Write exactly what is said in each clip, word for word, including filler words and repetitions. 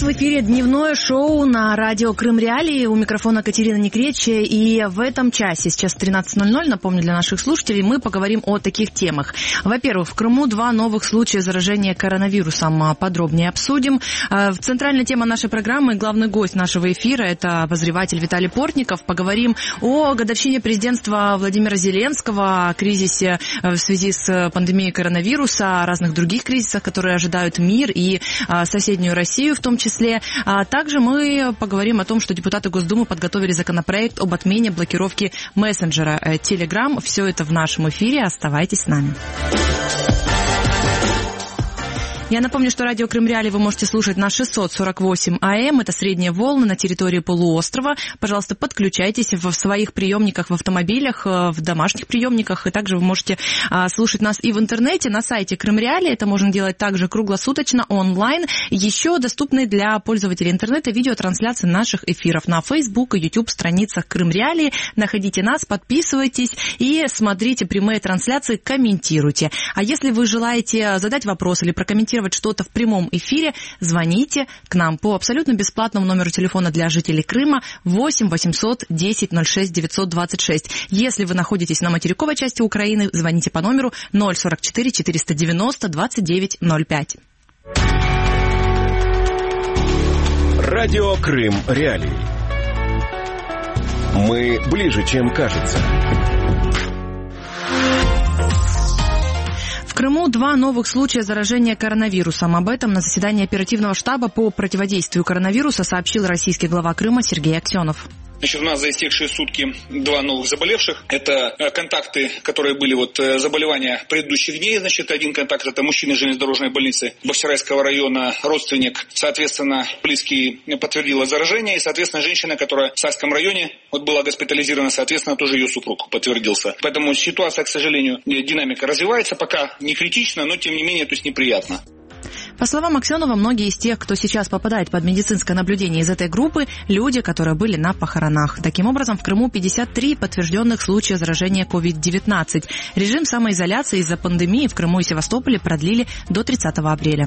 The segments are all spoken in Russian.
в эфире дневное шоу на радио Крым Реалии. У микрофона Катерина Некречь. И в этом часе, сейчас тринадцать ноль ноль, напомню для наших слушателей, мы поговорим о таких темах. Во-первых, в Крыму два новых случая заражения коронавирусом. Подробнее обсудим. Центральная тема нашей программы и главный гость нашего эфира – это обозреватель Виталий Портников. Поговорим о годовщине президентства Владимира Зеленского, о кризисе в связи с пандемией коронавируса, о разных других кризисах, которые ожидают мир и соседнюю Россию в том числе. А также мы поговорим о том, что депутаты Госдумы подготовили законопроект об отмене блокировки мессенджера Telegram. Все это в нашем эфире. Оставайтесь с нами. Я напомню, что радио Крым Реалии вы можете слушать на шестьсот сорок восемь АМ. Это средние волны на территории полуострова. Пожалуйста, подключайтесь в своих приемниках, в автомобилях, в домашних приемниках. И также вы можете а, слушать нас и в интернете, на сайте Крым Реалии. Это можно делать также круглосуточно, онлайн. Еще доступны для пользователей интернета видеотрансляции наших эфиров на Facebook и YouTube страницах Крым Реалии. Находите нас, подписывайтесь и смотрите прямые трансляции, комментируйте. А если вы желаете задать вопрос или прокомментировать что-то в прямом эфире, звоните к нам по абсолютно бесплатному номеру телефона для жителей Крыма восемь восемьсот десять ноль шесть девятьсот двадцать шесть. Если вы находитесь на материковой части Украины, звоните по номеру ноль сорок четыре четыреста девяносто двадцать девять ноль пять. Радио Крым Реалии. Мы ближе, чем кажется. В Крыму два новых случая заражения коронавирусом. Об этом на заседании оперативного штаба по противодействию коронавируса сообщил российский глава Крыма Сергей Аксенов. Значит, у нас за истекшие сутки два новых заболевших. Это контакты, которые были вот заболевания предыдущих дней. Значит, один контакт – это мужчина из железнодорожной больницы Бахчисарайского района, родственник, соответственно, близкий, подтвердила заражение. И, соответственно, женщина, которая в Сальском районе вот была госпитализирована, соответственно, тоже ее супруг подтвердился. Поэтому ситуация, к сожалению, динамика развивается. Пока не критично, но, тем не менее, то есть неприятно. По словам Аксенова, многие из тех, кто сейчас попадает под медицинское наблюдение из этой группы, люди, которые были на похоронах. Таким образом, в Крыму пятьдесят три подтвержденных случая заражения ковид девятнадцать. Режим самоизоляции из-за пандемии в Крыму и Севастополе продлили до тридцатого апреля.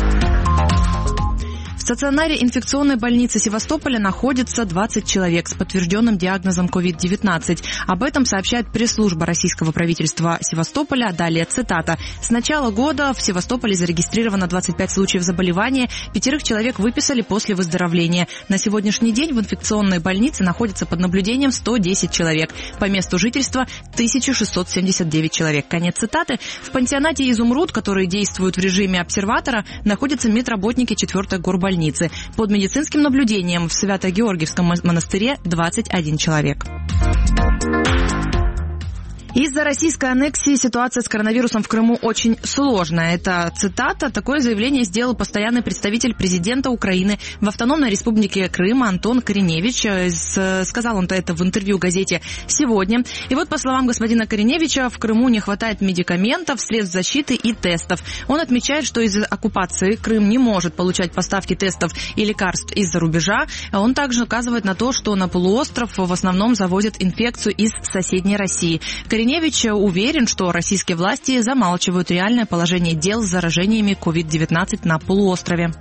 В стационаре инфекционной больницы Севастополя находится двадцать человек с подтвержденным диагнозом ковид девятнадцать. Об этом сообщает пресс-служба российского правительства Севастополя. Далее цитата. «С начала года в Севастополе зарегистрировано двадцать пять случаев заболевания. Пятерых человек выписали после выздоровления. На сегодняшний день в инфекционной больнице находится под наблюдением сто десять человек. По месту жительства тысяча шестьсот семьдесят девять человек». Конец цитаты. В пансионате «Изумруд», который действует в режиме обсерватора, находятся медработники четвертой горбольницы. Под медицинским наблюдением в Свято-Георгиевском монастыре двадцать один человек. Из-за российской аннексии ситуация с коронавирусом в Крыму очень сложная. Это цитата. Такое заявление сделал постоянный представитель президента Украины в Автономной Республике Крым Антон Кореневич. Сказал он это в интервью газете «Сегодня». И вот, по словам господина Кореневича, в Крыму не хватает медикаментов, средств защиты и тестов. Он отмечает, что из-за оккупации Крым не может получать поставки тестов и лекарств из-за рубежа. Он также указывает на то, что на полуостров в основном завозят инфекцию из соседней России. Кореневич уверен, что российские власти замалчивают реальное положение дел с заражениями ковид девятнадцать на полуострове.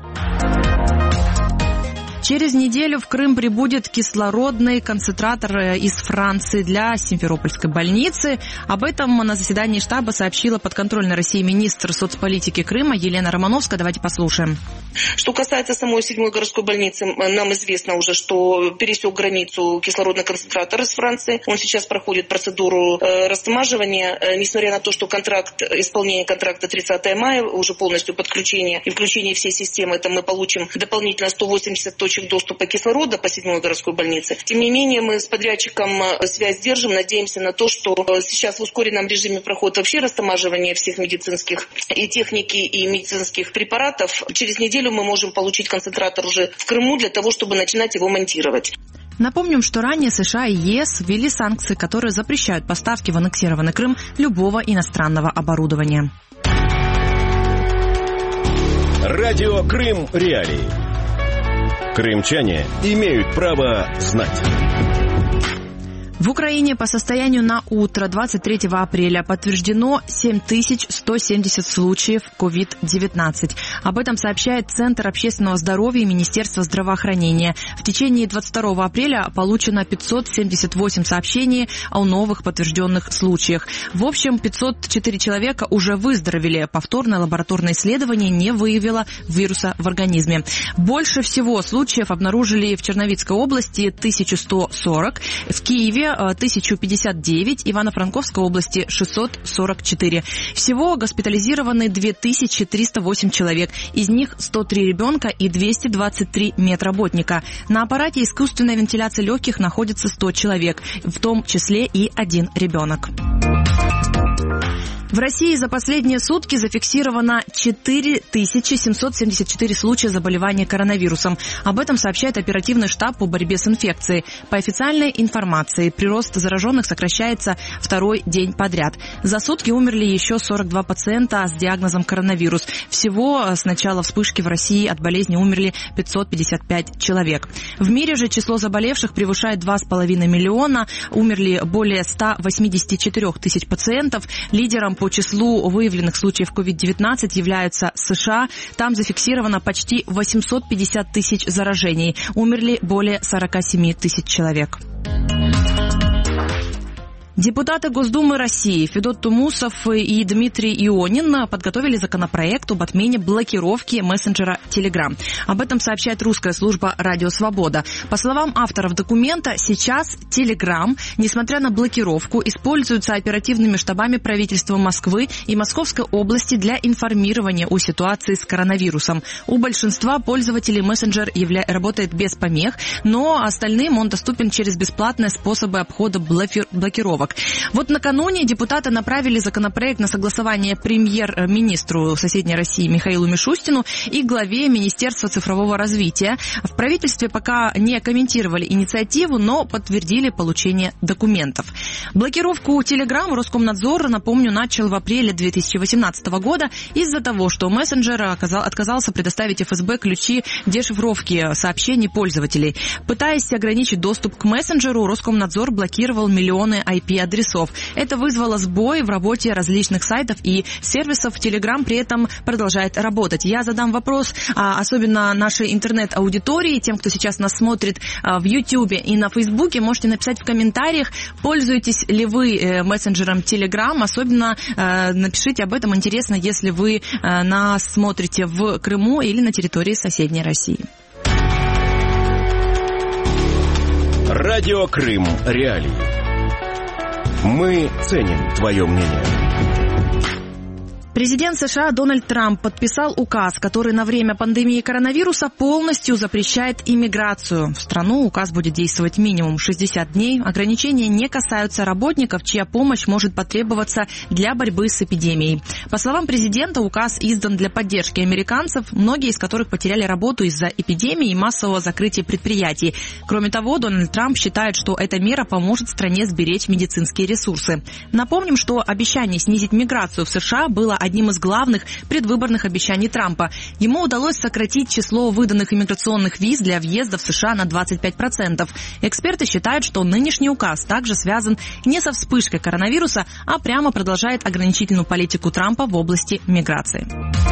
Через неделю в Крым прибудет кислородный концентратор из Франции для Симферопольской больницы. Об этом на заседании штаба сообщила подконтрольной России министр соцполитики Крыма Елена Романовская. Давайте послушаем. Что касается самой седьмой городской больницы, нам известно уже, что пересек границу кислородный концентратор из Франции. Он сейчас проходит процедуру э, растамаживания. Э, несмотря на то, что контракт, исполнение контракта тридцатого мая, уже полностью подключение и включение всей системы, это мы получим дополнительно сто восемьдесят точек доступа кислорода по седьмой городской больнице. Тем не менее, мы с подрядчиком связь держим, надеемся на то, что сейчас в ускоренном режиме проходит вообще растамаживание всех медицинских и техники, и медицинских препаратов. Через неделю мы можем получить концентратор уже в Крыму для того, чтобы начинать его монтировать. Напомним, что ранее США и ЕС ввели санкции, которые запрещают поставки в аннексированный Крым любого иностранного оборудования. Радио Крым Реалии. Крымчане имеют право знать. В Украине по состоянию на утро двадцать третьего апреля подтверждено семь тысяч сто семьдесят случаев ковид девятнадцать. Об этом сообщает Центр общественного здоровья и Министерство здравоохранения. В течение двадцать второго апреля получено пятьсот семьдесят восемь сообщений о новых подтвержденных случаях. В общем, пятьсот четыре человека уже выздоровели. Повторное лабораторное исследование не выявило вируса в организме. Больше всего случаев обнаружили в Черновицкой области тысяча сто сорок, в Киеве тысяча пятьдесят девять, Ивано-Франковской области шестьсот сорок четыре. Всего госпитализированы две тысячи триста восемь человек, из них сто три ребенка и двести двадцать три медработника. На аппарате искусственной вентиляции легких находится сто человек, в том числе и один ребенок. В России за последние сутки зафиксировано четыре тысячи семьсот семьдесят четыре случая заболевания коронавирусом. Об этом сообщает оперативный штаб по борьбе с инфекцией. По официальной информации, прирост зараженных сокращается второй день подряд. За сутки умерли еще сорок два пациента с диагнозом коронавирус. Всего с начала вспышки в России от болезни умерли пятьсот пятьдесят пять человек. В мире же число заболевших превышает два с половиной миллиона. Умерли более ста восьмидесяти четырёх тысяч пациентов. Лидером по числу выявленных случаев ковид девятнадцать являются США. Там зафиксировано почти восемьсот пятьдесят тысяч заражений. Умерли более сорока семи тысяч человек. Депутаты Госдумы России Федот Тумусов и Дмитрий Ионин подготовили законопроект об отмене блокировки мессенджера Telegram. Об этом сообщает русская служба «Радио Свобода». По словам авторов документа, сейчас Telegram, несмотря на блокировку, используется оперативными штабами правительства Москвы и Московской области для информирования о ситуации с коронавирусом. У большинства пользователей мессенджер явля... работает без помех, но остальным он доступен через бесплатные способы обхода блоки... блокировок. Вот накануне депутаты направили законопроект на согласование премьер-министру соседней России Михаилу Мишустину и главе Министерства цифрового развития. В правительстве пока не комментировали инициативу, но подтвердили получение документов. Блокировку Telegram Роскомнадзор, напомню, начал в апреле две тысячи восемнадцатого года из-за того, что мессенджер отказался предоставить эф эс бэ ключи дешифровки сообщений пользователей. Пытаясь ограничить доступ к мессенджеру, Роскомнадзор блокировал миллионы ай пи адресов. Это вызвало сбой в работе различных сайтов и сервисов. Telegram при этом продолжает работать. Я задам вопрос, особенно нашей интернет-аудитории, тем, кто сейчас нас смотрит в YouTube и на Facebook. Можете написать в комментариях, пользуетесь ли вы мессенджером Telegram. Особенно напишите об этом. Интересно, если вы нас смотрите в Крыму или на территории соседней России. Радио Крым Реалии. Мы ценим твое мнение. Президент США Дональд Трамп подписал указ, который на время пандемии коронавируса полностью запрещает иммиграцию. В страну указ будет действовать минимум шестьдесят дней. Ограничения не касаются работников, чья помощь может потребоваться для борьбы с эпидемией. По словам президента, указ издан для поддержки американцев, многие из которых потеряли работу из-за эпидемии и массового закрытия предприятий. Кроме того, Дональд Трамп считает, что эта мера поможет стране сберечь медицинские ресурсы. Напомним, что обещание снизить миграцию в США было одним из главных предвыборных обещаний Трампа. Ему удалось сократить число выданных иммиграционных виз для въезда в США на двадцать пять процентов. Эксперты считают, что нынешний указ также связан не со вспышкой коронавируса, а прямо продолжает ограничительную политику Трампа в области миграции.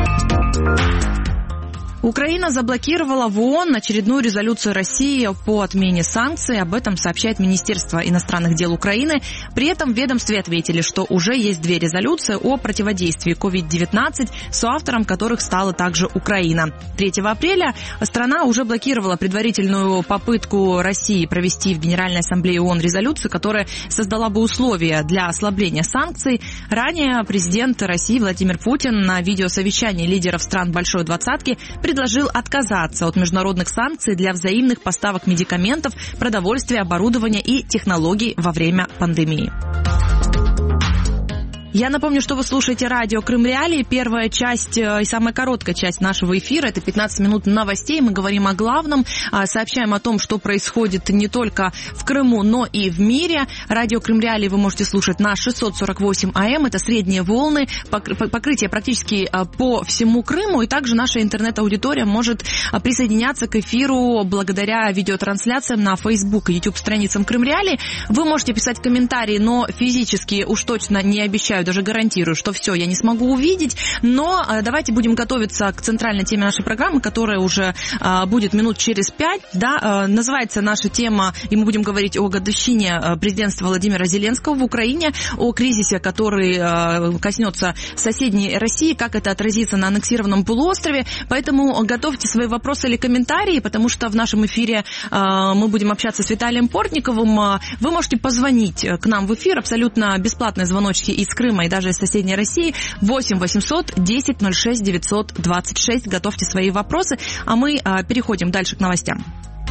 Украина заблокировала в ООН очередную резолюцию России по отмене санкций. Об этом сообщает Министерство иностранных дел Украины. При этом в ведомстве ответили, что уже есть две резолюции о противодействии ковид девятнадцать, соавтором которых стала также Украина. третьего апреля страна уже блокировала предварительную попытку России провести в Генеральной ассамблее ООН резолюцию, которая создала бы условия для ослабления санкций. Ранее президент России Владимир Путин на видеосовещании лидеров стран Большой Двадцатки предложил отказаться от международных санкций для взаимных поставок медикаментов, продовольствия, оборудования и технологий во время пандемии. Я напомню, что вы слушаете радио Крым Реалии. Первая часть и самая короткая часть нашего эфира – это пятнадцать минут новостей. Мы говорим о главном, сообщаем о том, что происходит не только в Крыму, но и в мире. Радио Крым Реалии вы можете слушать на шестьсот сорок восемь АМ. Это средние волны, покрытие практически по всему Крыму. И также наша интернет-аудитория может присоединяться к эфиру благодаря видеотрансляциям на Facebook и YouTube-страницам Крым Реалии. Вы можете писать комментарии, но физически уж точно не обещаю, даже гарантирую, что все я не смогу увидеть, но давайте будем готовиться к центральной теме нашей программы, которая уже а, будет минут через пять, да, а, называется наша тема, и мы будем говорить о годовщине президентства Владимира Зеленского в Украине, о кризисе, который а, коснется соседней России, как это отразится на аннексированном полуострове, поэтому готовьте свои вопросы или комментарии, потому что в нашем эфире а, мы будем общаться с Виталием Портниковым, вы можете позвонить к нам в эфир, абсолютно бесплатные звоночки из Крыма и даже из соседней России. Восемь восемьсот десять ноль шесть девятьсот двадцать шесть. Готовьте свои вопросы, а мы а, переходим дальше к новостям.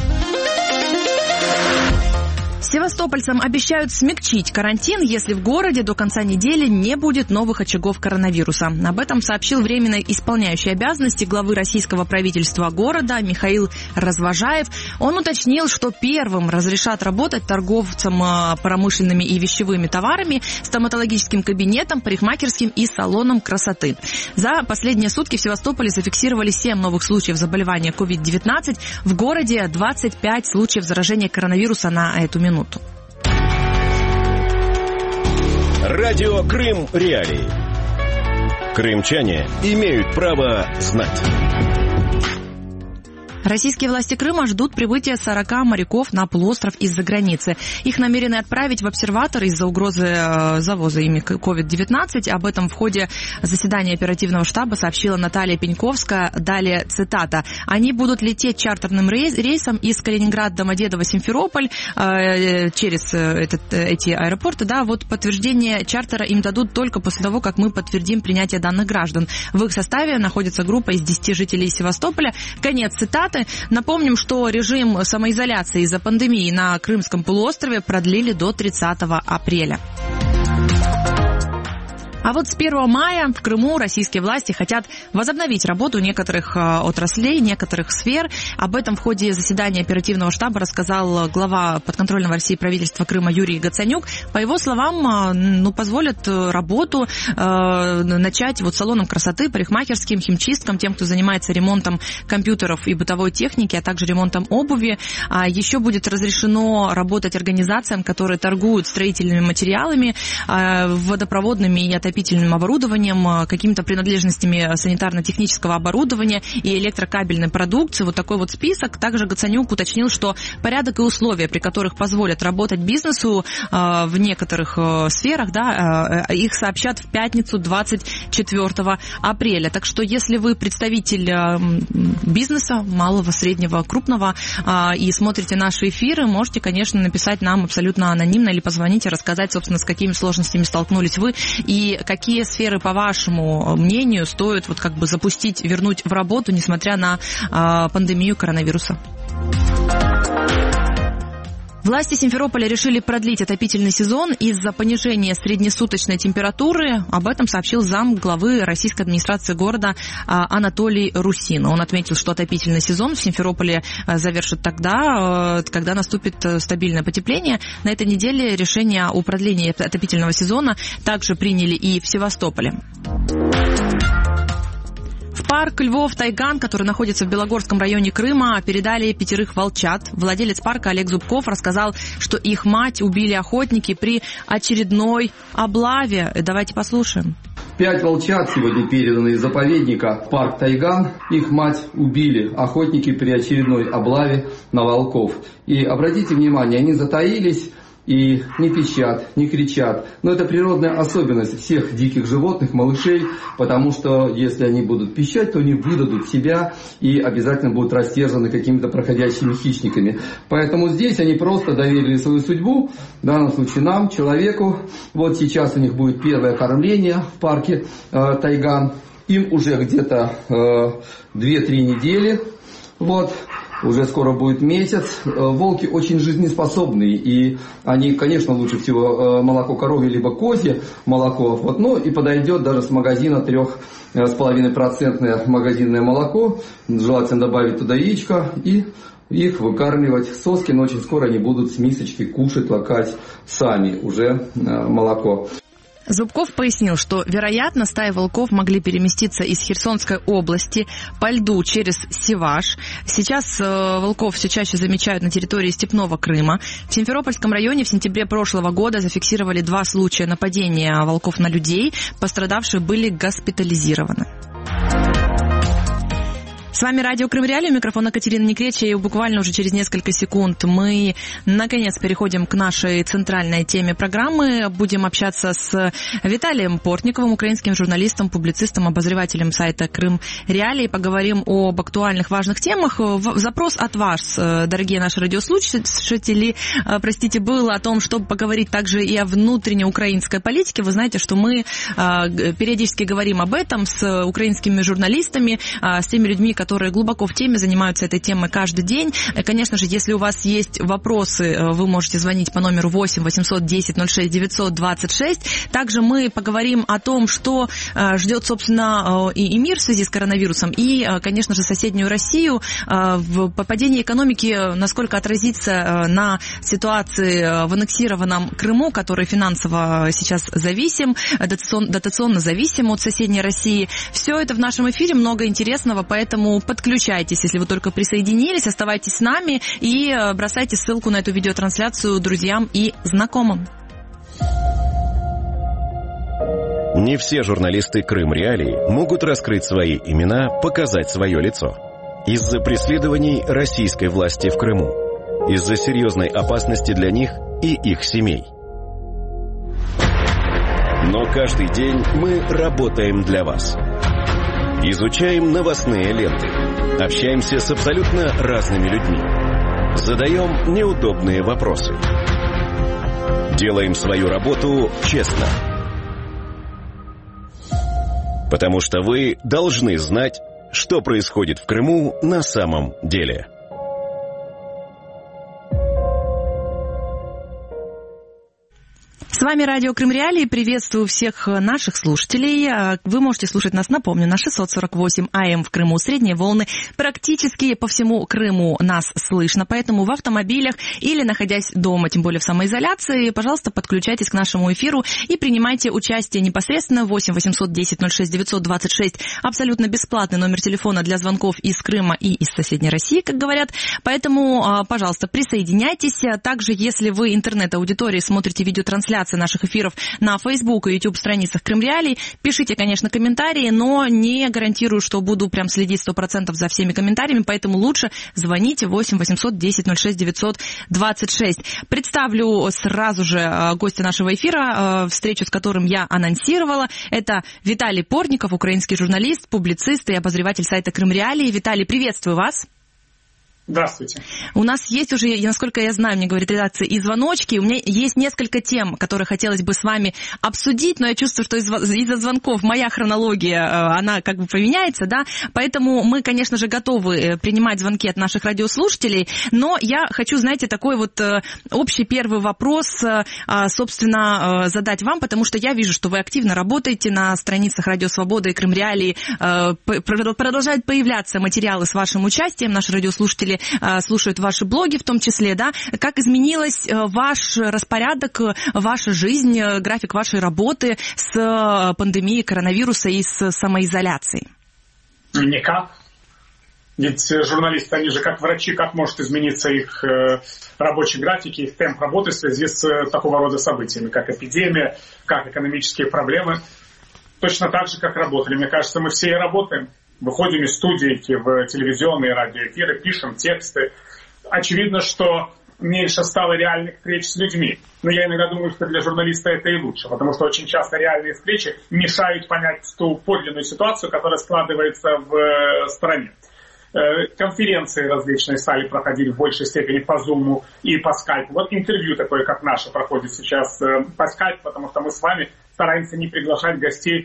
Севастопольцам обещают смягчить карантин, если в городе до конца недели не будет новых очагов коронавируса. Об этом сообщил временно исполняющий обязанности главы российского правительства города Михаил Развожаев. Он уточнил, что первым разрешат работать торговцам промышленными и вещевыми товарами, стоматологическим кабинетом, парикмахерским и салоном красоты. За последние сутки в Севастополе зафиксировали семь новых случаев заболевания ковид девятнадцать. В городе двадцать пять случаев заражения коронавируса на эту минуту. Радио Крым Реалии. Крымчане имеют право знать. Российские власти Крыма ждут прибытия сорока моряков на полуостров из-за границы. Их намерены отправить в обсерватор из-за угрозы завоза ими ковид девятнадцать. Об этом в ходе заседания оперативного штаба сообщила Наталья Пеньковская. Далее цитата. Они будут лететь чартерным рейсом из Калининграда, Домодедово, Симферополь э, через этот, эти аэропорты. Да, вот подтверждение чартера им дадут только после того, как мы подтвердим принятие данных граждан. В их составе находится группа из десяти жителей Севастополя. Конец цитаты. Напомним, что режим самоизоляции из-за пандемии на Крымском полуострове продлили до тридцатого апреля. А вот с первого мая в Крыму российские власти хотят возобновить работу некоторых отраслей, некоторых сфер. Об этом в ходе заседания оперативного штаба рассказал глава подконтрольного России правительства Крыма Юрий Гацанюк. По его словам, ну, позволят работу э, начать вот салоном красоты, парикмахерским, химчисткам, тем, кто занимается ремонтом компьютеров и бытовой техники, а также ремонтом обуви. А еще будет разрешено работать организациям, которые торгуют строительными материалами, э, водопроводными и отопительными оборудованием, какими-то принадлежностями санитарно-технического оборудования и электрокабельной продукции. Вот такой вот список. Также Гацанюк уточнил, что порядок и условия, при которых позволят работать бизнесу э, в некоторых э, сферах, да, э, их сообщат в пятницу двадцать четвёртого апреля. Так что если вы представитель э, бизнеса, малого, среднего, крупного, э, и смотрите наши эфиры, можете, конечно, написать нам абсолютно анонимно или позвонить и рассказать, собственно, с какими сложностями столкнулись вы и какие сферы, по вашему мнению, стоит вот как бы запустить, вернуть в работу, несмотря на э, пандемию коронавируса? Власти Симферополя решили продлить отопительный сезон из-за понижения среднесуточной температуры. Об этом сообщил зам главы российской администрации города Анатолий Русин. Он отметил, что отопительный сезон в Симферополе завершит тогда, когда наступит стабильное потепление. На этой неделе решение о продлении отопительного сезона также приняли и в Севастополе. В парк Львов-Тайган, который находится в Белогорском районе Крыма, передали пятерых волчат. Владелец парка Олег Зубков рассказал, что их мать убили охотники при очередной облаве. Давайте послушаем. Пять волчат сегодня переданы из заповедника в парк Тайган. Их мать убили охотники при очередной облаве на волков. И обратите внимание, они затаились и не пищат, не кричат. Но это природная особенность всех диких животных, малышей, потому что если они будут пищать, то они выдадут себя и обязательно будут растерзаны какими-то проходящими хищниками. Поэтому здесь они просто доверили свою судьбу, в данном случае нам, человеку. Вот сейчас у них будет первое кормление в парке э, Тайган. Им уже где-то э, две-три недели. Вот. уже скоро будет месяц. Волки очень жизнеспособные, и они, конечно, лучше всего молоко коровье либо козье молоко, вот, ну и подойдет даже с магазина трех с половиной процентное магазинное молоко, желательно добавить туда яичко и их выкармливать. Соски, но очень скоро они будут с мисочки кушать, лакать сами уже молоко. Зубков пояснил, что, вероятно, стаи волков могли переместиться из Херсонской области по льду через Севаш. Сейчас э, волков все чаще замечают на территории Степного Крыма. В Симферопольском районе в сентябре прошлого года зафиксировали два случая нападения волков на людей. Пострадавшие были госпитализированы. С вами радио Крым Реалии, у микрофона Катерина Некреча, и буквально уже через несколько секунд мы, наконец, переходим к нашей центральной теме программы. Будем общаться с Виталием Портниковым, украинским журналистом, публицистом, обозревателем сайта Крым Реалии. Поговорим об актуальных, важных темах. Запрос от вас, дорогие наши радиослушатели, простите, был о том, чтобы поговорить также и о внутренней украинской политике. Вы знаете, что мы периодически говорим об этом с украинскими журналистами, с теми людьми, которые которые глубоко в теме, занимаются этой темой каждый день. Конечно же, если у вас есть вопросы, вы можете звонить по номеру восемь восемьсот десять ноль шесть девятьсот двадцать шесть. Также мы поговорим о том, что ждет, собственно, и мир в связи с коронавирусом, и, конечно же, соседнюю Россию. В падении экономики, насколько отразится на ситуации в аннексированном Крыму, который финансово сейчас зависим, дотационно зависим от соседней России. Все это в нашем эфире, много интересного, поэтому подключайтесь, если вы только присоединились, оставайтесь с нами и бросайте ссылку на эту видеотрансляцию друзьям и знакомым. Не все журналисты Крым Реалии могут раскрыть свои имена, показать свое лицо. Из-за преследований российской власти в Крыму, из-за серьезной опасности для них и их семей. Но каждый день мы работаем для вас. Изучаем новостные ленты, общаемся с абсолютно разными людьми, задаем неудобные вопросы. Делаем свою работу честно. Потому что вы должны знать, что происходит в Крыму на самом деле. С вами радио Крым Реалии. Приветствую всех наших слушателей. Вы можете слушать нас, напомню, на шестьсот сорок восемь АМ в Крыму. Средние волны. Практически по всему Крыму нас слышно. Поэтому в автомобилях или находясь дома, тем более в самоизоляции, пожалуйста, подключайтесь к нашему эфиру и принимайте участие непосредственно. восемь восемьсот десять ноль шесть девятьсот двадцать шесть. Абсолютно бесплатный номер телефона для звонков из Крыма и из соседней России, как говорят. Поэтому, пожалуйста, присоединяйтесь. Также, если вы интернет-аудитории смотрите видеотрансляции наших эфиров на Facebook и YouTube страницах Крым Реалий, пишите, конечно, комментарии, но не гарантирую, что буду прям следить сто процентов за всеми комментариями, поэтому лучше звоните восемь восемьсот десять ноль шесть девятьсот двадцать шесть. Представлю сразу же гостя нашего эфира, встречу с которым я анонсировала. Это Виталий Портников, украинский журналист, публицист и обозреватель сайта Крым Реалии. Виталий, приветствую вас. Здравствуйте. У нас есть уже, насколько я знаю, мне говорит редакция, и звоночки. У меня есть несколько тем, которые хотелось бы с вами обсудить, но я чувствую, что из-за звонков моя хронология, она как бы поменяется, да, поэтому мы, конечно же, готовы принимать звонки от наших радиослушателей, но я хочу, знаете, такой вот общий первый вопрос, собственно, задать вам, потому что я вижу, что вы активно работаете на страницах Радио Свобода и Крым Реалии, продолжают появляться материалы с вашим участием, наши радиослушатели слушают ваши блоги в том числе, да, как изменилась ваш распорядок, ваша жизнь, график вашей работы с пандемией коронавируса и с самоизоляцией? Никак. Ведь журналисты, они же как врачи, как может измениться их рабочий график, их темп работы в связи с такого рода событиями, как эпидемия, как экономические проблемы. Точно так же, как работали. Мне кажется, мы все и работаем. Выходим из студии в телевизионные радиоэфиры, пишем тексты. Очевидно, что меньше стало реальных встреч с людьми. Но я иногда думаю, что для журналиста это и лучше, потому что очень часто реальные встречи мешают понять ту подлинную ситуацию, которая складывается в стране. Конференции различные стали проходить в большей степени по Zoom и по Skype. Вот интервью такое, как наше, проходит сейчас по Skype, потому что мы с вами стараемся не приглашать гостей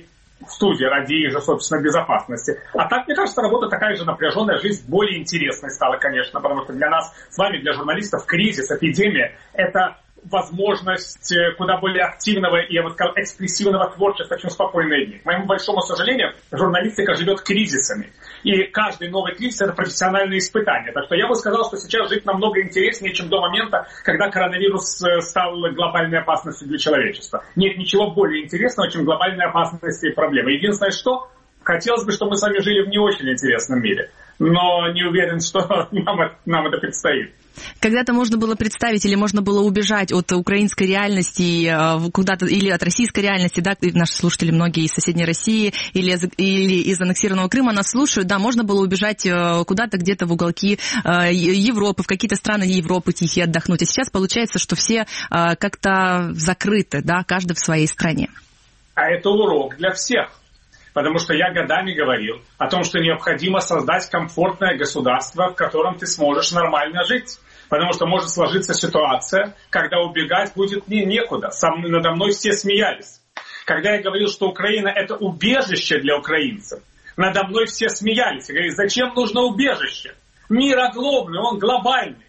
в студии ради их же, собственно, безопасности. А так, мне кажется, работа такая же напряженная, жизнь более интересной стала, конечно, потому что для нас с вами, для журналистов, кризис, эпидемия – это возможность куда более активного и, я бы сказал, экспрессивного творчества, чем спокойные дни. К моему большому сожалению, журналистика живет кризисами. И каждый новый кризис – это профессиональное испытание. Так что я бы сказал, что сейчас жить намного интереснее, чем до момента, когда коронавирус стал глобальной опасностью для человечества. Нет ничего более интересного, чем глобальные опасности и проблемы. Единственное, что хотелось бы, чтобы мы с вами жили в не очень интересном мире. Но не уверен, что нам это, нам это предстоит. Когда-то можно было представить или можно было убежать от украинской реальности куда-то или от российской реальности, да, наши слушатели многие из соседней России или, или из аннексированного Крыма нас слушают, да, можно было убежать куда-то где-то в уголки Европы, в какие-то страны Европы тихие отдохнуть. А сейчас получается, что все как-то закрыты, да, каждый в своей стране. А это урок для всех. Потому что я годами говорил о том, что необходимо создать комфортное государство, в котором ты сможешь нормально жить. Потому что может сложиться ситуация, когда убегать будет не, некуда. Сам, надо мной все смеялись. Когда я говорил, что Украина – это убежище для украинцев, надо мной все смеялись. И говорили, зачем нужно убежище? Мир оглобный, он глобальный.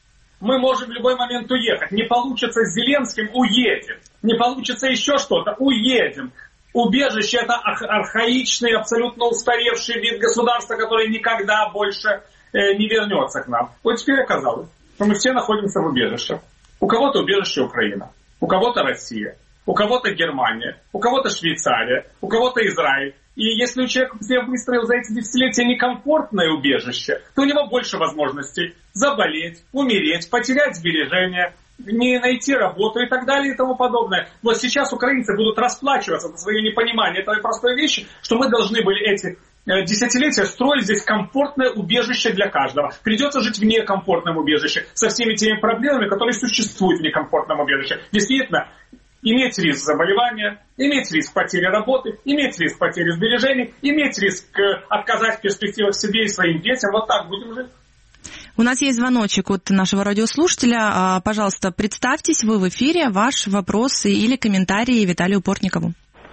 Мы можем в любой момент уехать. Не получится с Зеленским – уедем. Не получится еще что-то – уедем. Убежище – это архаичный, абсолютно устаревший вид государства, который никогда больше э, не вернется к нам. Вот теперь оказалось, что мы все находимся в убежище. У кого-то убежище Украина, у кого-то Россия, у кого-то Германия, у кого-то Швейцария, у кого-то Израиль. И если у человека себе выстроил за эти десятилетия некомфортное убежище, то у него больше возможностей заболеть, умереть, потерять сбережения, не найти работу и так далее и тому подобное. Вот сейчас украинцы будут расплачиваться за свое непонимание этой простой вещи, что мы должны были эти десятилетия строить здесь комфортное убежище для каждого. Придется жить в некомфортном убежище со всеми теми проблемами, которые существуют в некомфортном убежище. Действительно, иметь риск заболевания, иметь риск потери работы, иметь риск потери сбережений, иметь риск отказать в перспективах себе и своим детям. Вот так будем жить. У нас есть звоночек от нашего радиослушателя. Пожалуйста, представьтесь, вы в эфире, ваш вопрос или комментарий Виталию Портникову.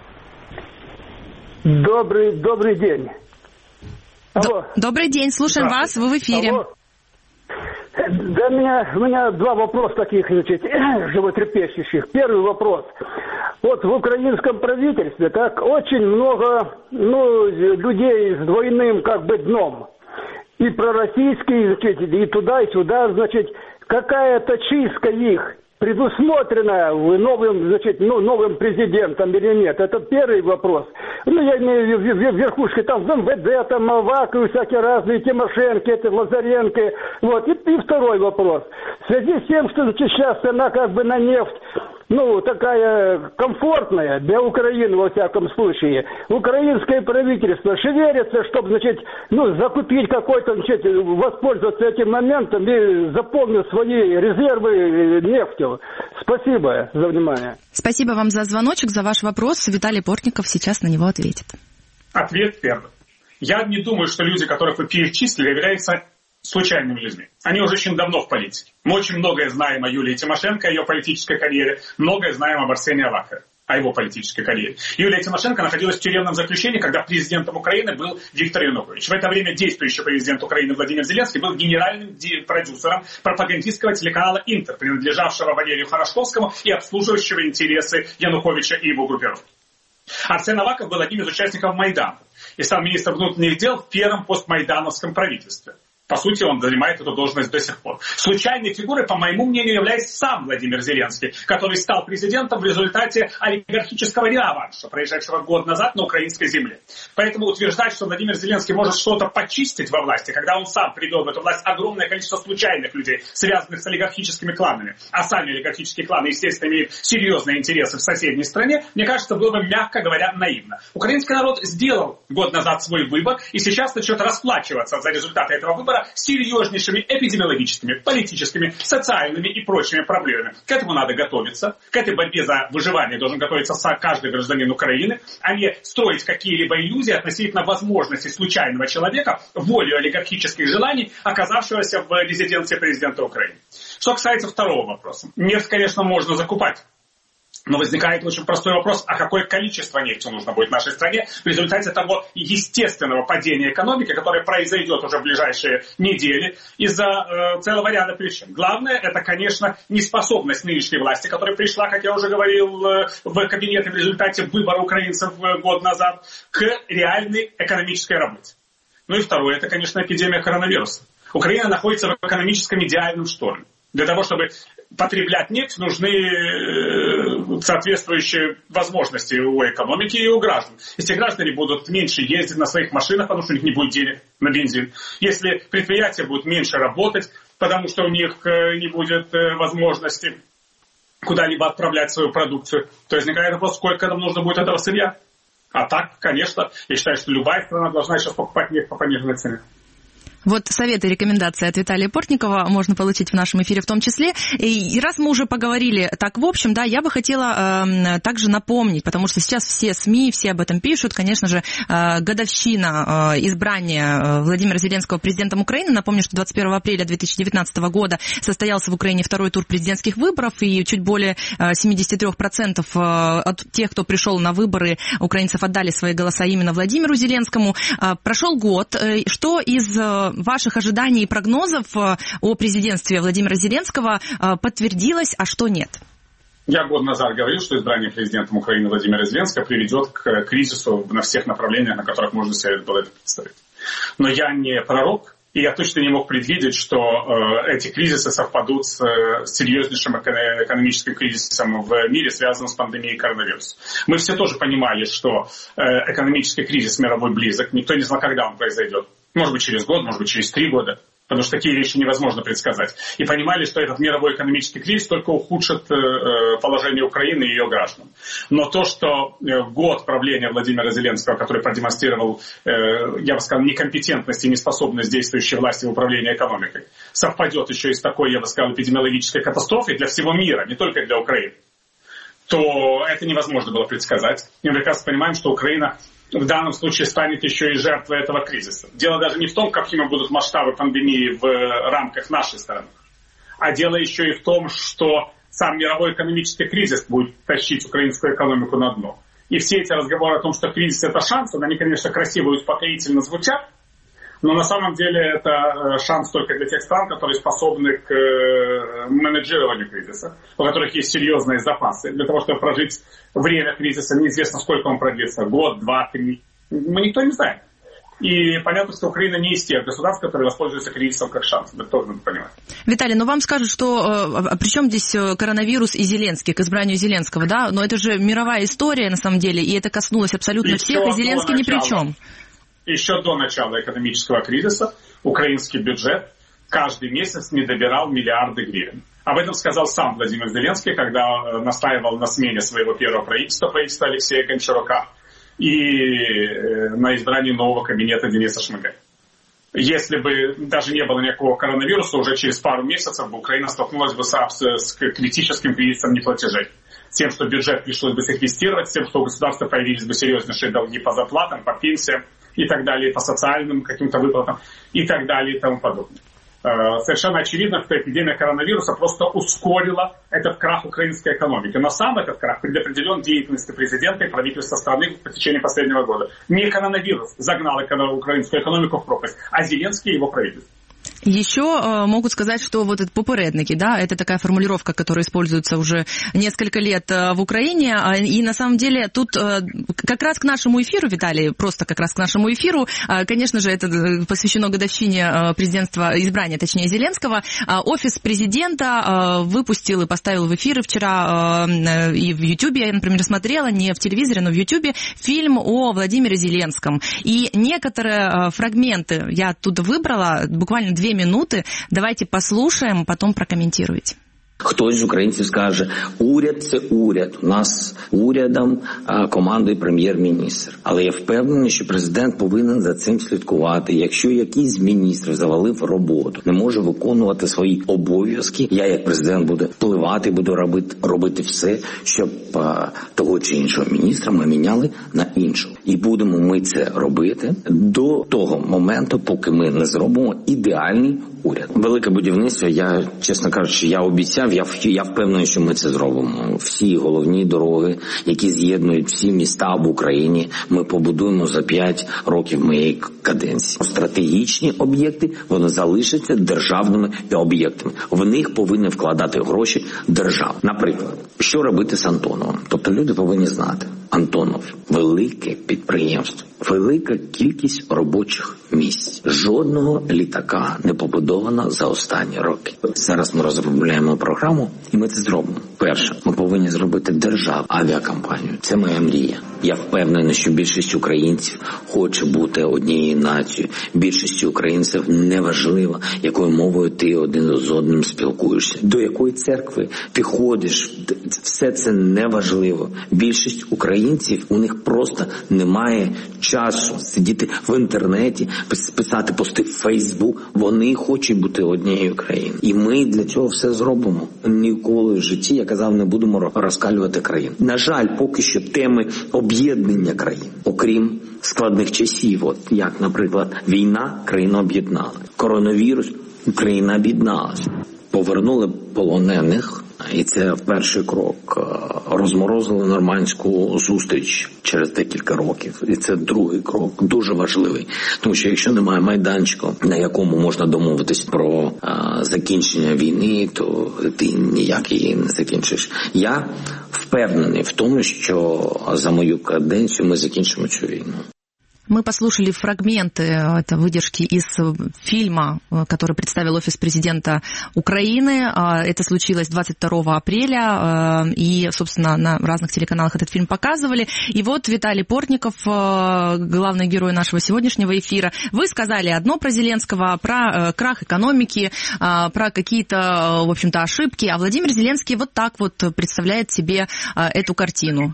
Добрый, добрый день. Алло. Добрый день, слушаем вас, вы в эфире. Алло. Да, у меня, у меня два вопроса таких, значит, животрепещущих. Первый вопрос. Вот в украинском правительстве так очень много, ну, людей с двойным как бы дном. И пророссийские, значит, и туда, и сюда, значит, какая-то чистка их предусмотрена новым, значит, ну, новым президентом или нет? Это первый вопрос. Ну, я имею в виду верхушки, там, эм вэ дэ, там, Аваков, всякие разные, Тимошенко, это, Лазаренко, вот. И, и второй вопрос. В связи с тем, что, значит, сейчас цена как бы на нефть, ну, такая комфортная для Украины, во всяком случае. Украинское правительство шевелится, чтобы, значит, ну, закупить какой-то, значит, воспользоваться этим моментом и заполнить свои резервы нефтью. Спасибо за внимание. Спасибо вам за звоночек, за ваш вопрос. Виталий Портников сейчас на него ответит. Ответ первый. Я не думаю, что люди, которых вы перечислили, являются случайными людьми. Они уже очень давно в политике. Мы очень многое знаем о Юлии Тимошенко, о ее политической карьере, многое знаем об Арсении Авакове, о его политической карьере. Юлия Тимошенко находилась в тюремном заключении, когда президентом Украины был Виктор Янукович. В это время действующий президент Украины Владимир Зеленский был генеральным продюсером пропагандистского телеканала «Интер», принадлежавшего Валерию Хорошковскому и обслуживающего интересы Януковича и его группировки. Арсен Аваков был одним из участников Майдана и стал министром внутренних дел в первом постмайдановском правительстве. По сути, он занимает эту должность до сих пор. Случайной фигурой, по моему мнению, является сам Владимир Зеленский, который стал президентом в результате олигархического реванша, происшедшего год назад на украинской земле. Поэтому утверждать, что Владимир Зеленский может что-то почистить во власти, когда он сам привел в эту власть огромное количество случайных людей, связанных с олигархическими кланами, а сами олигархические кланы, естественно, имеют серьезные интересы в соседней стране, мне кажется, было бы, мягко говоря, наивно. Украинский народ сделал год назад свой выбор и сейчас начнет расплачиваться за результаты этого выбора серьезнейшими эпидемиологическими, политическими, социальными и прочими проблемами. К этому надо готовиться. К этой борьбе за выживание должен готовиться каждый гражданин Украины, а не строить какие-либо иллюзии относительно возможностей случайного человека, волей олигархических желаний, оказавшегося в резиденции президента Украины. Что касается второго вопроса. Нефть, конечно, можно закупать. Но возникает очень простой вопрос, а какое количество нефти нужно будет нашей стране в результате того естественного падения экономики, которое произойдет уже в ближайшие недели из-за э, целого ряда причин. Главное, это, конечно, неспособность нынешней власти, которая пришла, как я уже говорил, э, в кабинет в результате выбора украинцев э, год назад, к реальной экономической работе. Ну и второе, это, конечно, эпидемия коронавируса. Украина находится в экономическом идеальном шторме. Для того, чтобы потреблять нефть, нужны соответствующие возможности у экономики и у граждан. Если граждане будут меньше ездить на своих машинах, потому что у них не будет денег на бензин. Если предприятия будут меньше работать, потому что у них не будет возможности куда-либо отправлять свою продукцию, то возникает вопрос, сколько нам нужно будет этого сырья. А так, конечно, я считаю, что любая страна должна сейчас покупать нефть по пониженной цене. Вот советы и рекомендации от Виталия Портникова можно получить в нашем эфире в том числе. И раз мы уже поговорили так в общем, да, я бы хотела э, также напомнить, потому что сейчас все СМИ, все об этом пишут, конечно же, э, годовщина э, избрания Владимира Зеленского президентом Украины. Напомню, что двадцать первого апреля две тысячи девятнадцатого года состоялся в Украине второй тур президентских выборов, и чуть более семьдесят три процента от тех, кто пришел на выборы, украинцев отдали свои голоса именно Владимиру Зеленскому. Э, прошел год. Что из ваших ожиданий и прогнозов о президентстве Владимира Зеленского подтвердилось, а что нет? Я год назад говорил, что избрание президентом Украины Владимира Зеленского приведет к кризису на всех направлениях, на которых можно себе было это представить. Но я не пророк, и я точно не мог предвидеть, что э, эти кризисы совпадут с э, серьезнейшим эко- экономическим кризисом в мире, связанным с пандемией коронавируса. Мы все тоже понимали, что э, экономический кризис мировой близок, никто не знал, когда он произойдет. Может быть, через год, может быть, через три года. Потому что такие вещи невозможно предсказать. И понимали, что этот мировой экономический кризис только ухудшит э, положение Украины и ее граждан. Но то, что э, год правления Владимира Зеленского, который продемонстрировал, э, я бы сказал, некомпетентность и неспособность действующей власти в управлении экономикой, совпадет еще и с такой, я бы сказал, эпидемиологической катастрофой для всего мира, не только для Украины, то это невозможно было предсказать. И мы прекрасно понимаем, что Украина в данном случае станет еще и жертвой этого кризиса. Дело даже не в том, какими будут масштабы пандемии в рамках нашей страны, а дело еще и в том, что сам мировой экономический кризис будет тащить украинскую экономику на дно. И все эти разговоры о том, что кризис – это шанс, они, конечно, красиво и успокоительно звучат, но на самом деле это шанс только для тех стран, которые способны к менеджированию кризиса, у которых есть серьезные запасы для того, чтобы прожить время кризиса. Неизвестно, сколько он продлится, год, два, три. Мы никто не знает. И понятно, что Украина не из тех государств, которые воспользуются кризисом как шансом. Это тоже надо понимать. Виталий, ну вам скажут, что а при чем здесь коронавирус и Зеленский, к избранию Зеленского, да? Но это же мировая история на самом деле, и это коснулось абсолютно Еще всех, и Зеленский ни при чем. Еще до начала экономического кризиса украинский бюджет каждый месяц не добирал миллиарды гривен. Об этом сказал сам Владимир Зеленский, когда настаивал на смене своего первого правительства, правительства Алексея Гончарука, и на избрании нового кабинета Дениса Шмыгаля. Если бы даже не было никакого коронавируса, уже через пару месяцев бы Украина столкнулась бы с, с критическим кризисом неплатежей. С тем, что бюджет пришлось бы секвестировать, с тем, что у государства появились бы серьезнейшие долги по зарплатам, по пенсиям и так далее, по социальным каким-то выплатам и так далее и тому подобное. Совершенно очевидно, что эпидемия коронавируса просто ускорила этот крах украинской экономики. Но сам этот крах предопределен деятельностью президента и правительства страны в течение последнего года. Не коронавирус загнал украинскую экономику в пропасть, а Зеленский и его правительство. Еще э, могут сказать, что вот это попередники, да, это такая формулировка, которая используется уже несколько лет э, в Украине, и на самом деле тут э, как раз к нашему эфиру, Виталий, просто как раз к нашему эфиру, э, конечно же, это посвящено годовщине э, президентства, избрания, точнее, Зеленского, э, офис президента э, выпустил и поставил в эфиры вчера э, и в Ютьюбе, я, например, смотрела, не в телевизоре, но в Ютьюбе, фильм о Владимире Зеленском, и некоторые э, фрагменты я оттуда выбрала, буквально две минуты. Давайте послушаем, потом прокоментируйте. Хтось з українців скаже, уряд – це уряд, у нас урядом а, командує прем'єр-міністр. Але я впевнений, що президент повинен за цим слідкувати. Якщо якийсь з міністрів завалив роботу, не може виконувати свої обов'язки, я як президент буду впливати, буду робити, робити все, щоб а, того чи іншого міністра ми міняли на іншого. І будемо ми це робити до того моменту, поки ми не зробимо ідеальний уряд. Велике будівництво, я, чесно кажучи, я обіцяв, я, я впевнений, що ми це зробимо. Всі головні дороги, які з'єднують всі міста в Україні, ми побудуємо за п'ять років моєї каденції. Стратегічні об'єкти, вони залишаться державними об'єктами. В них повинні вкладати гроші держава. Наприклад, що робити з Антоновим? Тобто люди повинні знати. Антонов – велике підприємство, велика кількість робочих місць. Жодного літака не побудовано за останні роки. Зараз ми розробляємо програму, і ми це зробимо. Перше, ми повинні зробити державну авіакомпанію. Це моя мрія. Я впевнений, що більшість українців хоче бути однією нацією. Більшості українців неважливо, якою мовою ти один з одним спілкуєшся. До якої церкви ти ходиш. Все це неважливо. Більшість українців, у них просто немає часу сидіти в інтернеті, писати пости в Фейсбук. Вони хочуть бути однією країною. І ми для цього все зробимо. Ніколи в житті, я казав, не будемо розкалювати країну. На жаль, поки що теми об'єднання країн, окрім складних часів, от як, наприклад, війна, країна об'єднала. Коронавірус, Україна об'єдналася. Повернули полонених, і це перший крок. Розморозили нормандську зустріч через декілька років. І це другий крок, дуже важливий. Тому що якщо немає майданчику, на якому можна домовитись про а, закінчення війни, то ти ніяк її не закінчиш. Я впевнений в тому, що за мою каденцію ми закінчимо цю війну. Мы послушали фрагменты, это выдержки из фильма, который представил офис президента Украины. Это случилось двадцать второго апреля, и, собственно, на разных телеканалах этот фильм показывали. И вот Виталий Портников, главный герой нашего сегодняшнего эфира, вы сказали одно про Зеленского, про крах экономики, про какие-то, в общем-то, ошибки, а Владимир Зеленский вот так вот представляет себе эту картину.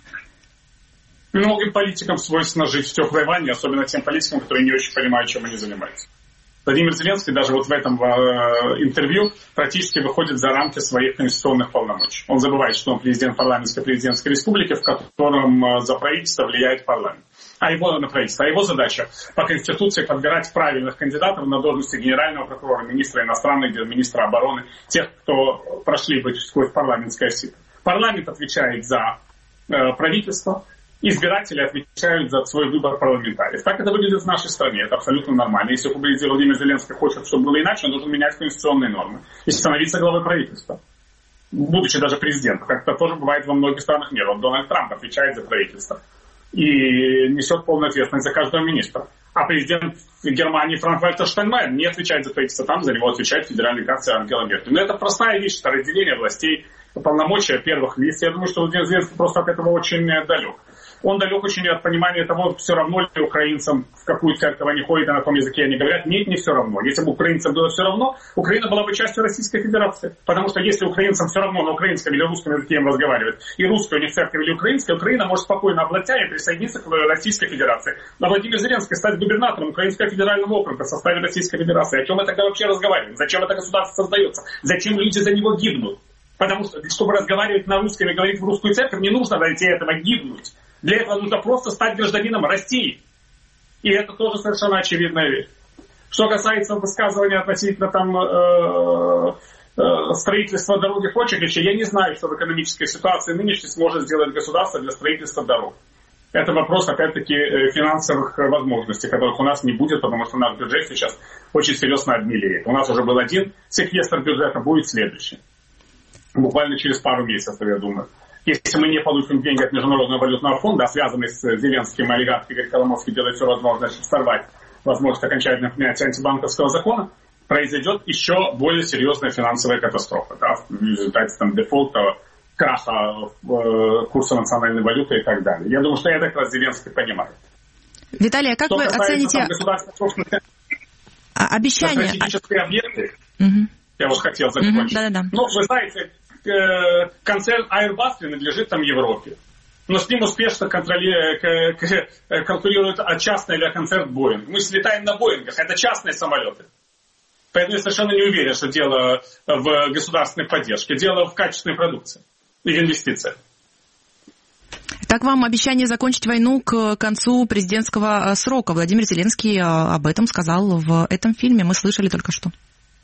Многим политикам свойственно жить в теплой ванне, особенно тем политикам, которые не очень понимают, чем они занимаются. Владимир Зеленский даже вот в этом э, интервью практически выходит за рамки своих конституционных полномочий. Он забывает, что он президент парламентской президентской республики, в котором э, за правительство влияет парламент. А его на правительство. А его задача по Конституции подбирать правильных кандидатов на должности генерального прокурора, министра иностранных дел, министра обороны, тех, кто прошли бы сквозь парламентское сито. Парламент отвечает за э, правительство. Избиратели отвечают за свой выбор парламентариев. Так это выглядит в нашей стране. Это абсолютно нормально. Если Владимир Зеленский хочет, чтобы было иначе, он должен менять конституционные нормы и становиться главой правительства. Будучи даже президентом. Как это тоже бывает во многих странах мира. Вот Дональд Трамп отвечает за правительство. И несет полную ответственность за каждого министра. А президент Германии Франк-Вальтер Штайнмайер не отвечает за правительство. Там за него отвечает федеральный канцлер Ангела Меркель. Но это простая вещь. Это разделение властей, полномочия первых лиц. Я думаю, что Владимир Зеленский просто от этого очень далек. Он далек очень от понимания того, все равно ли украинцам, в какую церковь они ходят, и на каком языке они говорят. Нет, не все равно. Если бы украинцам было все равно, Украина была бы частью Российской Федерации. Потому что если украинцам все равно на украинском или русском языке им разговаривают, и русская у них церковь или украинская, Украина может спокойно облатя и присоединиться к Российской Федерации. А Владимир Зеленский стать губернатором Украинского федерального округа в составе Российской Федерации. О чем мы тогда вообще разговариваем? Зачем это государство создается? Зачем люди за него гибнут? Потому что, чтобы разговаривать на русском и говорить в русскую церковь, не нужно ради этого гибнуть. Для этого нужно просто стать гражданином России. И это тоже совершенно очевидная вещь. Что касается высказывания относительно там э, э, строительства дорог и прочих вещей, я не знаю, что в экономической ситуации нынешней сможет сделать государство для строительства дорог. Это вопрос, опять-таки, финансовых возможностей, которых у нас не будет, потому что наш бюджет сейчас очень серьезно обмелеет. У нас уже был один секвестр бюджета, будет следующий. Буквально через пару месяцев, я думаю. Если мы не получим деньги от Международного валютного фонда, а связанный с Зеленским олигарх Игорь Коломойский делает все возможное, чтобы сорвать возможность окончательного принятия антибанковского закона, произойдет еще более серьезная финансовая катастрофа. Да, в результате там, дефолта, краха э, курса национальной валюты и так далее. Я думаю, что это как раз Зеленский понимает. Виталий, а как что вы оцените обещания? Стратегические объекты, угу. я вот хотел закончить. Угу, да-да-да. Ну, вы знаете, концерн Airbus принадлежит там Европе. Но с ним успешно конкурирует частный авиаконцерн Boeing. Мы слетаем на Боингах, это частные самолеты. Поэтому я совершенно не уверен, что дело в государственной поддержке. Дело в качественной продукции и в инвестициях. Так вам обещание закончить войну к концу президентского срока. Владимир Зеленский об этом сказал в этом фильме. Мы слышали только что.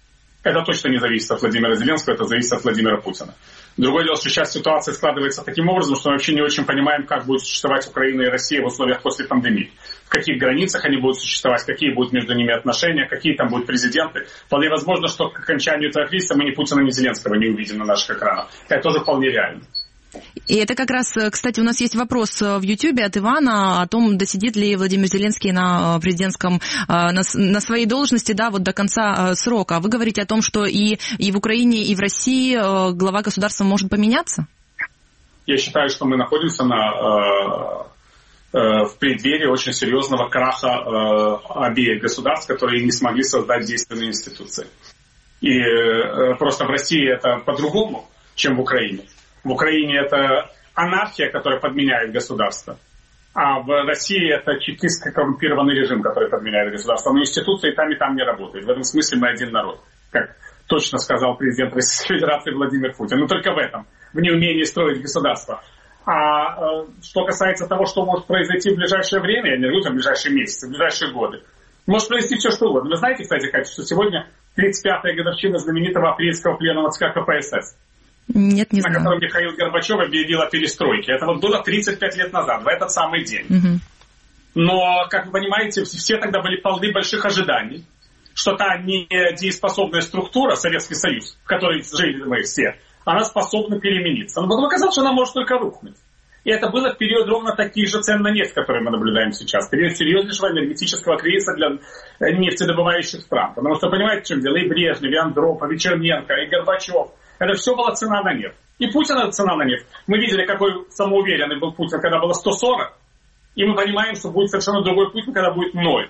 Это точно не зависит от Владимира Зеленского, это зависит от Владимира Путина. Другое дело, что сейчас ситуация складывается таким образом, что мы вообще не очень понимаем, как будет существовать Украина и Россия в условиях после пандемии. В каких границах они будут существовать, какие будут между ними отношения, какие там будут президенты. Вполне возможно, что к окончанию этого кризиса мы ни Путина, ни Зеленского не увидим на наших экранах. Это тоже вполне реально. И это как раз, кстати, у нас есть вопрос в Ютьюбе от Ивана о том, досидит ли Владимир Зеленский на президентском, на, на своей должности, да, вот до конца срока. Вы говорите о том, что и, и в Украине, и в России глава государства может поменяться? Я считаю, что мы находимся на, в преддверии очень серьезного краха обеих государств, которые не смогли создать действенные институции. И просто в России это по-другому, чем в Украине. В Украине это анархия, которая подменяет государство. А в России это чекистский коррумпированный режим, который подменяет государство. Но институции там и там не работают. В этом смысле мы один народ. Как точно сказал президент Российской Федерации Владимир Путин. Но только в этом. В неумении строить государство. А э, что касается того, что может произойти в ближайшее время, я не говорю, в ближайшие месяцы, в ближайшие годы, может произойти все, что угодно. Вы знаете, кстати, Катя, что сегодня тридцать пятая годовщина знаменитого апрельского пленума ЦК КПСС? Нет, не на знаю. котором Михаил Горбачев объявил о перестройке. Это вот было тридцать пять лет назад, в этот самый день. Угу. Но, как вы понимаете, все тогда были полны больших ожиданий, что та недееспособная структура, Советский Союз, в которой жили мы все, она способна перемениться. Но потом оказалось, что она может только рухнуть. И это было в период ровно таких же цен на нефть, которые мы наблюдаем сейчас. Период серьезнейшего энергетического кризиса для нефтедобывающих стран. Потому что, понимаете, в чем дело? И Брежнев, и Андропов, и Черненко, и Горбачев. Это все была цена на нефть. И Путин это цена на нефть. Мы видели, какой самоуверенный был Путин, когда было сто сорок. И мы понимаем, что будет совершенно другой Путин, когда будет ноль.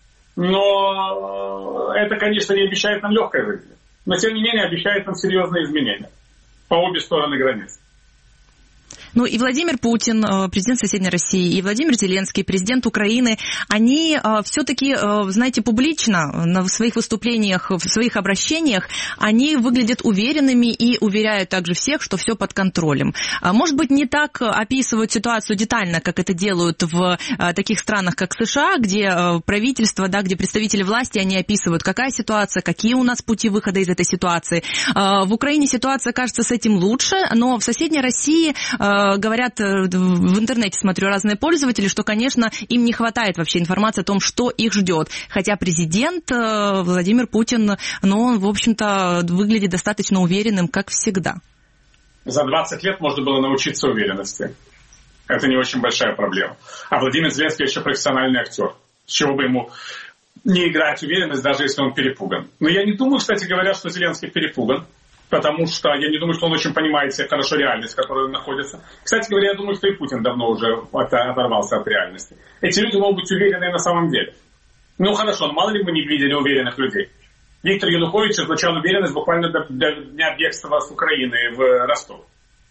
Но это, конечно, не обещает нам легкой жизни. Но, тем не менее, обещает нам серьезные изменения по обе стороны границ. Ну и Владимир Путин, президент соседней России, и Владимир Зеленский, президент Украины, они все-таки, знаете, публично на своих выступлениях, в своих обращениях, они выглядят уверенными и уверяют также всех, что все под контролем. Может быть, не так описывают ситуацию детально, как это делают в таких странах, как США, где правительство, да, где представители власти, они описывают, какая ситуация, какие у нас пути выхода из этой ситуации. В Украине ситуация, кажется, с этим лучше, но в соседней России говорят, в интернете смотрю, разные пользователи, что, конечно, им не хватает вообще информации о том, что их ждет. Хотя президент Владимир Путин, ну, он, в общем-то, выглядит достаточно уверенным, как всегда. За двадцать лет можно было научиться уверенности. Это не очень большая проблема. А Владимир Зеленский еще профессиональный актер. С чего бы ему не играть уверенность, даже если он перепуган. Но я не думаю, кстати говоря, что Зеленский перепуган. Потому что я не думаю, что он очень понимает себе хорошо реальность, в которой он находится. Кстати говоря, я думаю, что и Путин давно уже оторвался от реальности. Эти люди могут быть уверены на самом деле. Ну хорошо, но мало ли мы не видели уверенных людей. Виктор Янукович излучал уверенность буквально до, до дня бегства с Украины в Ростов.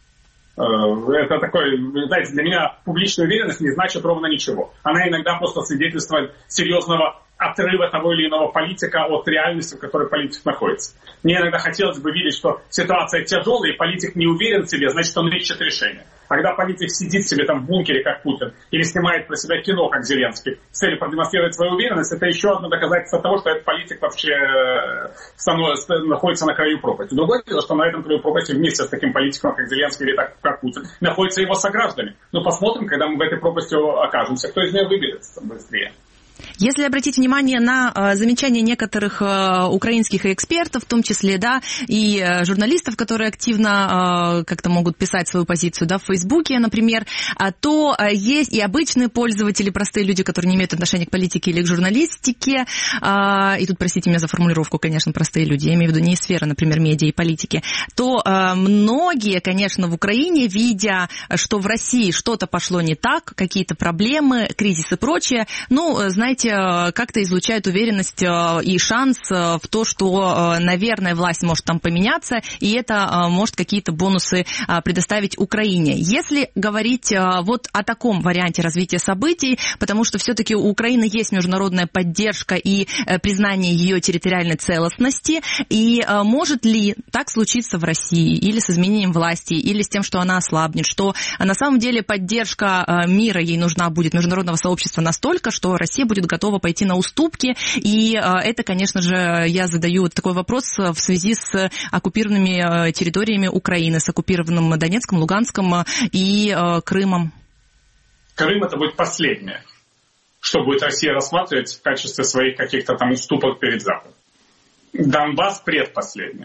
Это такое, знаете, для меня публичная уверенность не значит ровно ничего. Она иногда просто свидетельствует серьезного отрыва того или иного политика от реальности, в которой политик находится. Мне иногда хотелось бы видеть, что ситуация тяжелая, и политик не уверен в себе, значит, он ищет решение. Когда политик сидит себе там в бункере, как Путин, или снимает про себя кино, как Зеленский, с целью продемонстрировать свою уверенность, это еще одно доказательство того, что этот политик вообще находится на краю пропасти. Другое дело, что на этом краю пропасти вместе с таким политиком, как Зеленский или так, как Путин, находятся его сограждане. Но посмотрим, когда мы в этой пропасти окажемся, кто из нее выберется быстрее. Если обратить внимание на э, замечания некоторых э, украинских экспертов, в том числе, да, и э, журналистов, которые активно э, как-то могут писать свою позицию, да, в Фейсбуке, например, э, то э, есть и обычные пользователи, простые люди, которые не имеют отношения к политике или к журналистике, э, и тут, простите меня за формулировку, конечно, простые люди, я имею в виду не из сферы, например, медиа и политики, то э, многие, конечно, в Украине, видя, что в России что-то пошло не так, какие-то проблемы, кризис и прочее, ну, знаете, как-то излучают уверенность и шанс в то, что, наверное, власть может там поменяться, и это может какие-то бонусы предоставить Украине. Если говорить вот о таком варианте развития событий, потому что все-таки у Украины есть международная поддержка и признание ее территориальной целостности, и может ли так случиться в России, или с изменением власти, или с тем, что она ослабнет, что на самом деле поддержка мира ей нужна будет, международного сообщества настолько, что Россия будет будет готова пойти на уступки. И это, конечно же, я задаю такой вопрос в связи с оккупированными территориями Украины, с оккупированным Донецком, Луганском и Крымом. Крым это будет последнее, что будет Россия рассматривать в качестве своих каких-то там уступок перед Западом. Донбасс предпоследний.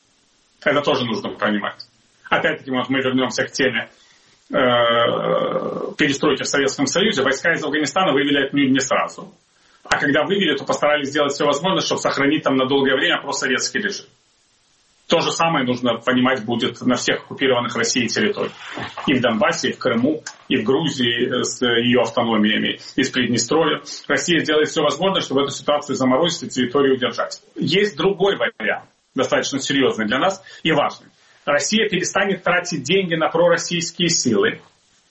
Это тоже нужно понимать. Опять-таки, вот мы вернемся к теме э, перестройки в Советском Союзе. Войска из Афганистана вывели отнюдь не сразу. А когда вывели, то постарались сделать все возможное, чтобы сохранить там на долгое время просоветский режим. То же самое нужно понимать будет на всех оккупированных Россией территориях. И в Донбассе, и в Крыму, и в Грузии с ее автономиями, и с Приднестровья. Россия сделает все возможное, чтобы эту ситуацию заморозить и территорию удержать. Есть другой вариант, достаточно серьезный для нас и важный. Россия перестанет тратить деньги на пророссийские силы.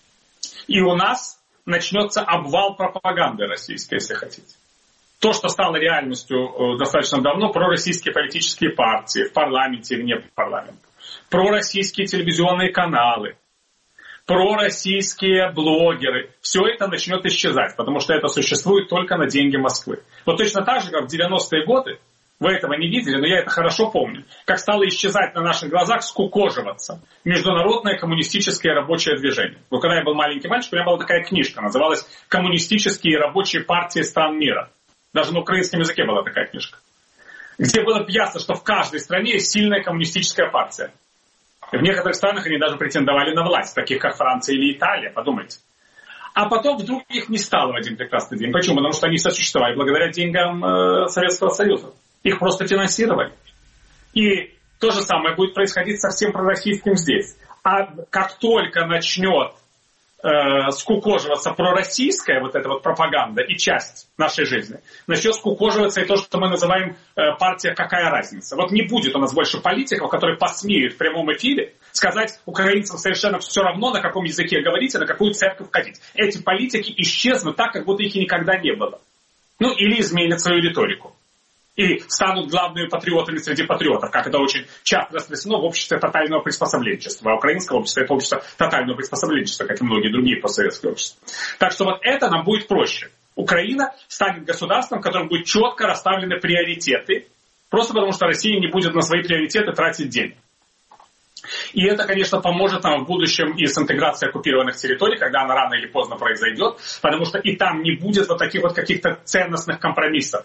И у нас начнется обвал пропаганды российской, если хотите. То, что стало реальностью достаточно давно, пророссийские политические партии в парламенте и вне парламента, пророссийские телевизионные каналы, пророссийские блогеры, все это начнет исчезать, потому что это существует только на деньги Москвы. Вот точно так же, как в девяностые годы, вы этого не видели, но я это хорошо помню, как стало исчезать на наших глазах, скукоживаться международное коммунистическое рабочее движение. Вот когда я был маленький мальчик, у меня была такая книжка, называлась «Коммунистические рабочие партии стран мира». Даже на украинском языке была такая книжка. Где было ясно, что в каждой стране есть сильная коммунистическая партия. И в некоторых странах они даже претендовали на власть, таких как Франция или Италия, подумайте. А потом вдруг их не стало в один прекрасный день. Почему? Потому что они сосуществовали благодаря деньгам э, Советского Союза. Их просто финансировали. И то же самое будет происходить со всем пророссийским здесь. А как только начнет э, скукоживаться пророссийская вот эта вот пропаганда и часть нашей жизни, начнет скукоживаться и то, что мы называем э, партия «Какая разница?». Вот не будет у нас больше политиков, которые посмеют в прямом эфире сказать украинцам совершенно все равно, на каком языке говорить и на какую церковь ходить. Эти политики исчезнут так, как будто их и никогда не было. Ну или изменят свою риторику. И станут главными патриотами среди патриотов, как это очень часто распространено в обществе тотального приспособленчества. А украинское общество — это общество тотального приспособленчества, как и многие другие постсоветские общества. Так что вот это нам будет проще. Украина станет государством, в котором будут четко расставлены приоритеты, просто потому что Россия не будет на свои приоритеты тратить деньги. И это, конечно, поможет нам в будущем и с интеграцией оккупированных территорий, когда она рано или поздно произойдет, потому что и там не будет вот таких вот каких-то ценностных компромиссов.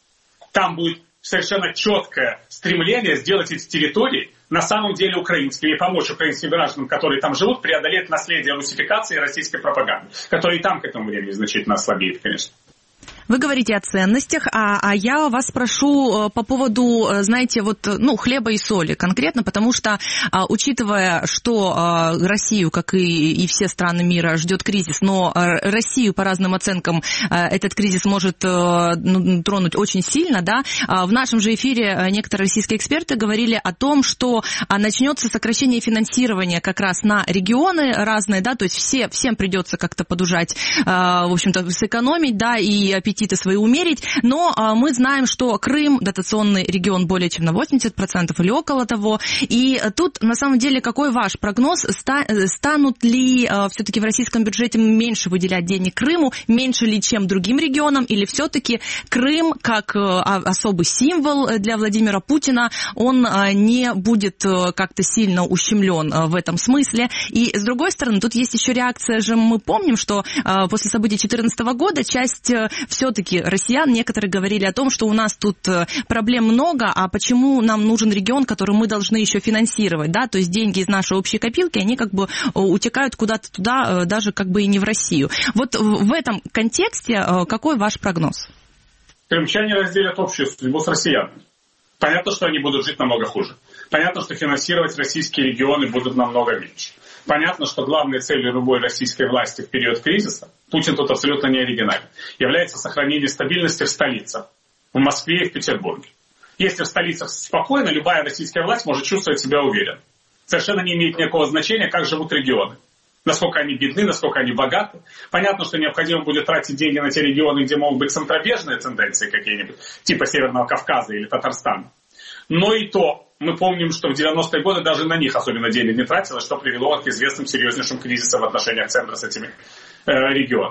Там будет совершенно четкое стремление сделать эти территории на самом деле украинскими и помочь украинским гражданам, которые там живут, преодолеть наследие русификации и российской пропаганды, которая и там к этому времени значительно ослабеет, конечно. Вы говорите о ценностях, а, а я вас спрошу по поводу, знаете, вот, ну, хлеба и соли конкретно, потому что, а, учитывая, что а, Россию, как и, и все страны мира, ждет кризис, но а, Россию, по разным оценкам, а, этот кризис может а, ну, тронуть очень сильно, да, а в нашем же эфире некоторые российские эксперты говорили о том, что а, начнется сокращение финансирования как раз на регионы разные, да, то есть все, всем придется как-то подужать, а, в общем-то, сэкономить, да, и аппетиты свои умерить, но а, мы знаем, что Крым, дотационный регион более чем на восемьдесят процентов или около того, и тут на самом деле какой ваш прогноз, ста, станут ли а, все-таки в российском бюджете меньше выделять денег Крыму, меньше ли чем другим регионам, или все-таки Крым как а, особый символ для Владимира Путина, он а, не будет а, как-то сильно ущемлен а, в этом смысле, и с другой стороны, тут есть еще реакция же, мы помним, что а, после событий две тысячи четырнадцатого года часть а, все-таки россиян, некоторые говорили о том, что у нас тут проблем много, а почему нам нужен регион, который мы должны еще финансировать, да, то есть деньги из нашей общей копилки, они как бы утекают куда-то туда, даже как бы и не в Россию. Вот в этом контексте какой ваш прогноз? Крымчане разделят общую судьбу с россиянами. Понятно, что они будут жить намного хуже. Понятно, что финансировать российские регионы будут намного меньше. Понятно, что главной целью любой российской власти в период кризиса, Путин тут абсолютно не оригинален, является сохранение стабильности в столицах, в Москве и в Петербурге. Если в столицах спокойно, любая российская власть может чувствовать себя уверенно. Совершенно не имеет никакого значения, как живут регионы. Насколько они бедны, насколько они богаты. Понятно, что необходимо будет тратить деньги на те регионы, где могут быть центробежные тенденции какие-нибудь, типа Северного Кавказа или Татарстана. Но и то, мы помним, что в девяностые годы даже на них особенно денег не тратилось, что привело к известным серьезнейшим кризисам в отношениях центра с этими э, регионами.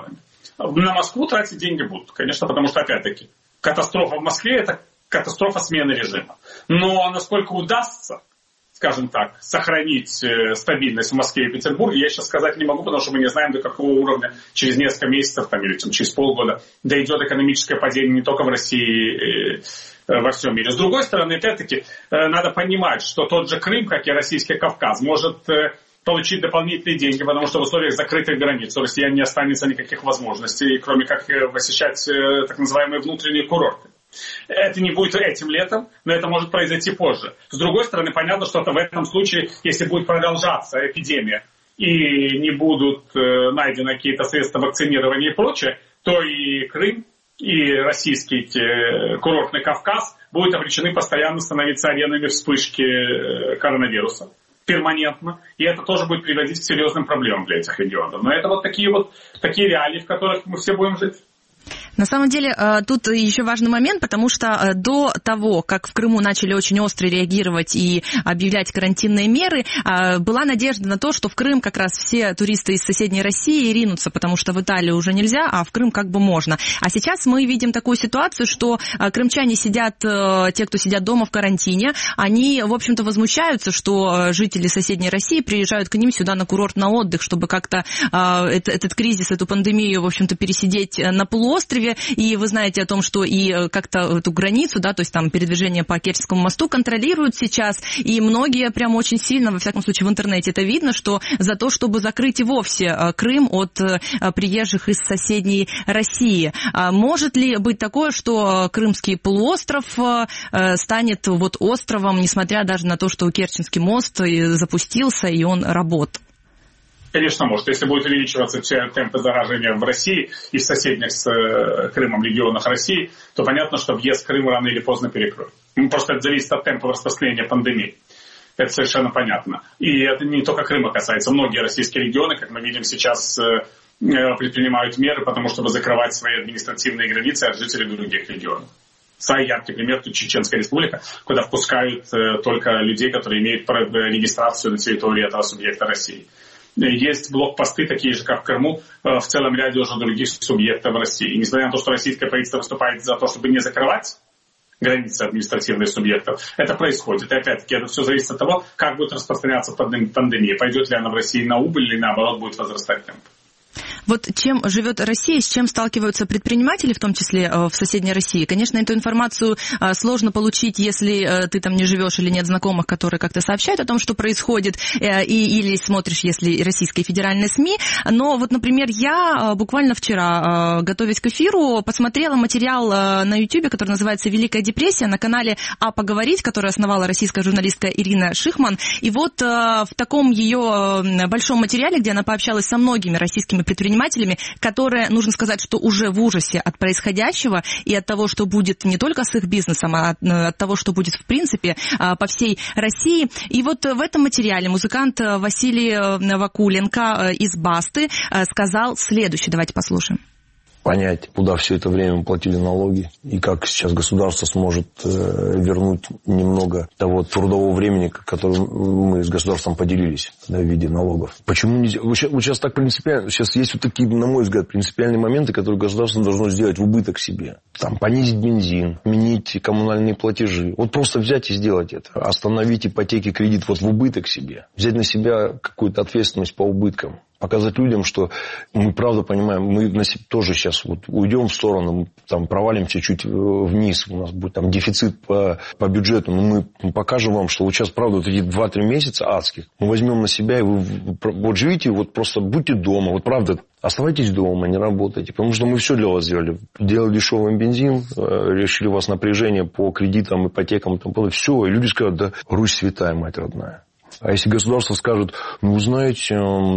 На Москву тратить деньги будут, конечно, потому что, опять-таки, катастрофа в Москве – это катастрофа смены режима. Но насколько удастся, скажем так, сохранить стабильность в Москве и Петербурге, я сейчас сказать не могу, потому что мы не знаем, до какого уровня через несколько месяцев там, или там, через полгода дойдет экономическое падение не только в России, во всем мире. С другой стороны, опять-таки, надо понимать, что тот же Крым, как и Российский Кавказ, может получить дополнительные деньги, потому что в условиях закрытых границ у россиян не останется никаких возможностей, кроме как посещать так называемые внутренние курорты. Это не будет этим летом, но это может произойти позже. С другой стороны, понятно, что в этом случае, если будет продолжаться эпидемия и не будут найдены какие-то средства вакцинирования и прочее, то и Крым, и российский курортный Кавказ будут обречены постоянно становиться аренами вспышки коронавируса. Перманентно, и это тоже будет приводить к серьезным проблемам для этих регионов. Но это вот такие вот такие реалии, в которых мы все будем жить. На самом деле, тут еще важный момент, потому что до того, как в Крыму начали очень остро реагировать и объявлять карантинные меры, была надежда на то, что в Крым как раз все туристы из соседней России ринутся, потому что в Италию уже нельзя, а в Крым как бы можно. А сейчас мы видим такую ситуацию, что крымчане сидят, те, кто сидят дома в карантине, они, в общем-то, возмущаются, что жители соседней России приезжают к ним сюда на курорт, на отдых, чтобы как-то этот кризис, эту пандемию, в общем-то, пересидеть на полуострове. И вы знаете о том, что и как-то эту границу, да, то есть там передвижение по Керченскому мосту контролируют сейчас, и многие прям очень сильно, во всяком случае в интернете это видно, что за то, чтобы закрыть и вовсе Крым от приезжих из соседней России. Может ли быть такое, что Крымский полуостров станет вот островом, несмотря даже на то, что Керченский мост запустился и он работает? Конечно, может. Если будут увеличиваться все темпы заражения в России и в соседних с Крымом регионах России, то понятно, что въезд в Крым рано или поздно перекроют. Просто это зависит от темпа распространения пандемии. Это совершенно понятно. И это не только Крыма касается. Многие российские регионы, как мы видим сейчас, предпринимают меры, потому чтобы закрывать свои административные границы от жителей других регионов. Самый яркий пример – тут Чеченская республика, куда впускают только людей, которые имеют регистрацию на территории этого субъекта России. Есть блокпосты, такие же, как в Крыму, в целом ряде уже других субъектов в России. И несмотря на то, что российское правительство выступает за то, чтобы не закрывать границы административных субъектов, это происходит. И опять-таки это все зависит от того, как будет распространяться пандемия. Пойдет ли она в России на убыль или наоборот будет возрастать темп. Вот чем живет Россия, с чем сталкиваются предприниматели, в том числе в соседней России. Конечно, эту информацию сложно получить, если ты там не живешь или нет знакомых, которые как-то сообщают о том, что происходит, и, или смотришь, если российские федеральные СМИ. Но вот, например, я буквально вчера, готовясь к эфиру, посмотрела материал на YouTube, который называется «Великая депрессия», на канале «А поговорить», который основала российская журналистка Ирина Шихман. И вот в таком ее большом материале, где она пообщалась со многими российскими предпринимателями, которые, нужно сказать, что уже в ужасе от происходящего и от того, что будет не только с их бизнесом, а от, от того, что будет в принципе по всей России. И вот в этом материале музыкант Василий Вакуленко из «Басты» сказал следующее. Давайте послушаем. Понять, куда все это время мы платили налоги, и как сейчас государство сможет э, вернуть немного того трудового времени, которым мы с государством поделились, да, в виде налогов. Почему нельзя? Вот сейчас, вот сейчас так принципиально, сейчас есть вот такие, на мой взгляд, принципиальные моменты, которые государство должно сделать в убыток себе. Там, понизить бензин, отменить коммунальные платежи. Вот просто взять и сделать это. Остановить ипотеки, кредит вот в убыток себе. Взять на себя какую-то ответственность по убыткам. Показать людям, что мы правда понимаем, мы на себя тоже сейчас вот уйдем в сторону, там провалимся чуть вниз, у нас будет там дефицит по, по бюджету, но мы покажем вам, что вот сейчас правда вот эти два-три месяца адских мы возьмем на себя, и вы вот живите, вот просто будьте дома, вот правда оставайтесь дома, не работайте, потому что мы все для вас сделали. Делали дешевый бензин, решили у вас напряжение по кредитам, ипотекам, там, все, и люди скажут, да, Русь святая, мать родная. А если государство скажет, ну, знаете,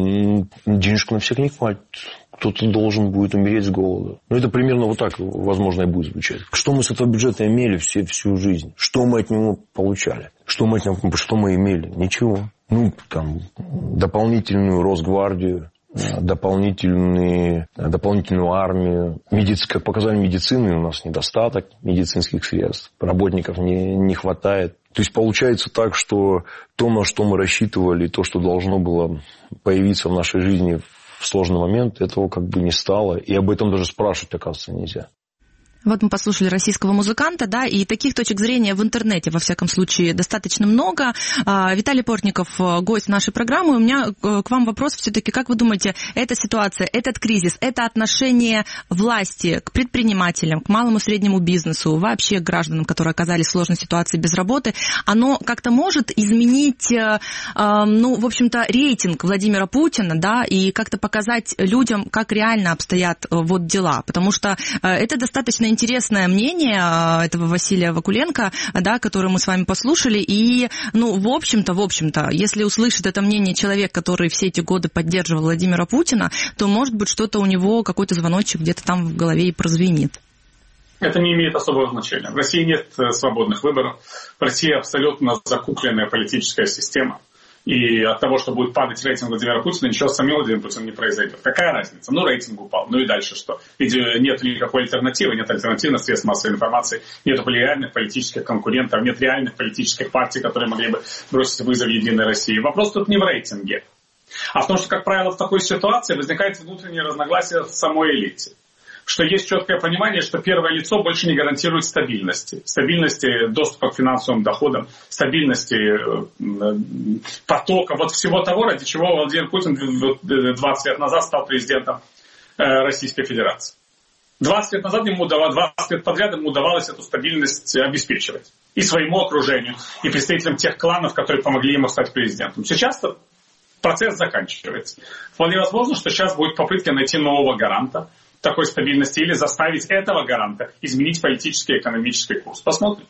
денежек на всех не хватит, кто-то должен будет умереть с голода. Ну, это примерно вот так, возможно, и будет звучать. Что мы с этого бюджета имели все, всю жизнь? Что мы от него получали? Что мы, от него, что мы имели? Ничего. Ну, там, дополнительную Росгвардию, дополнительные, дополнительную армию. Медици, как показали медицины, у нас недостаток медицинских средств. Работников не, не хватает. То есть получается так, что то, на что мы рассчитывали, то, что должно было появиться в нашей жизни в сложный момент этого как бы не стало. И об этом даже спрашивать, оказывается, нельзя. Вот мы послушали российского музыканта, да, и таких точек зрения в интернете, во всяком случае, достаточно много. Виталий Портников, гость нашей программы. У меня к вам вопрос все-таки, как вы думаете, эта ситуация, этот кризис, это отношение власти к предпринимателям, к малому и среднему бизнесу, вообще к гражданам, которые оказались в сложной ситуации без работы, оно как-то может изменить, ну, в общем-то, рейтинг Владимира Путина, да, и как-то показать людям, как реально обстоят вот дела, потому что это достаточно интересное мнение этого Василия Вакуленко, да, которое мы с вами послушали, и, ну, в общем-то, в общем-то, если услышит это мнение человек, который все эти годы поддерживал Владимира Путина, то, может быть, что-то у него, какой-то звоночек где-то там в голове и прозвенит. Это не имеет особого значения. В России нет свободных выборов. В России абсолютно закупленная политическая система. И от того, что будет падать рейтинг Владимира Путина, ничего с самим Владимиром Путиным не произойдет. Какая разница? Ну, рейтинг упал. Ну и дальше что? Ведь нет никакой альтернативы, нет альтернативных средств массовой информации, нет реальных политических конкурентов, нет реальных политических партий, которые могли бы бросить вызов Единой России. Вопрос тут не в рейтинге, а в том, что, как правило, в такой ситуации возникает внутреннее разногласие в самой элите. Что есть четкое понимание, что первое лицо больше не гарантирует стабильности. Стабильности доступа к финансовым доходам, стабильности потока, вот всего того, ради чего Владимир Путин двадцать лет назад стал президентом Российской Федерации. двадцать лет назад ему удавалось, двадцать лет подряд ему удавалось эту стабильность обеспечивать. И своему окружению, и представителям тех кланов, которые помогли ему стать президентом. Сейчас процесс заканчивается. Вполне возможно, что сейчас будет попытка найти нового гаранта такой стабильности или заставить этого гаранта изменить политический и экономический курс. Посмотрим.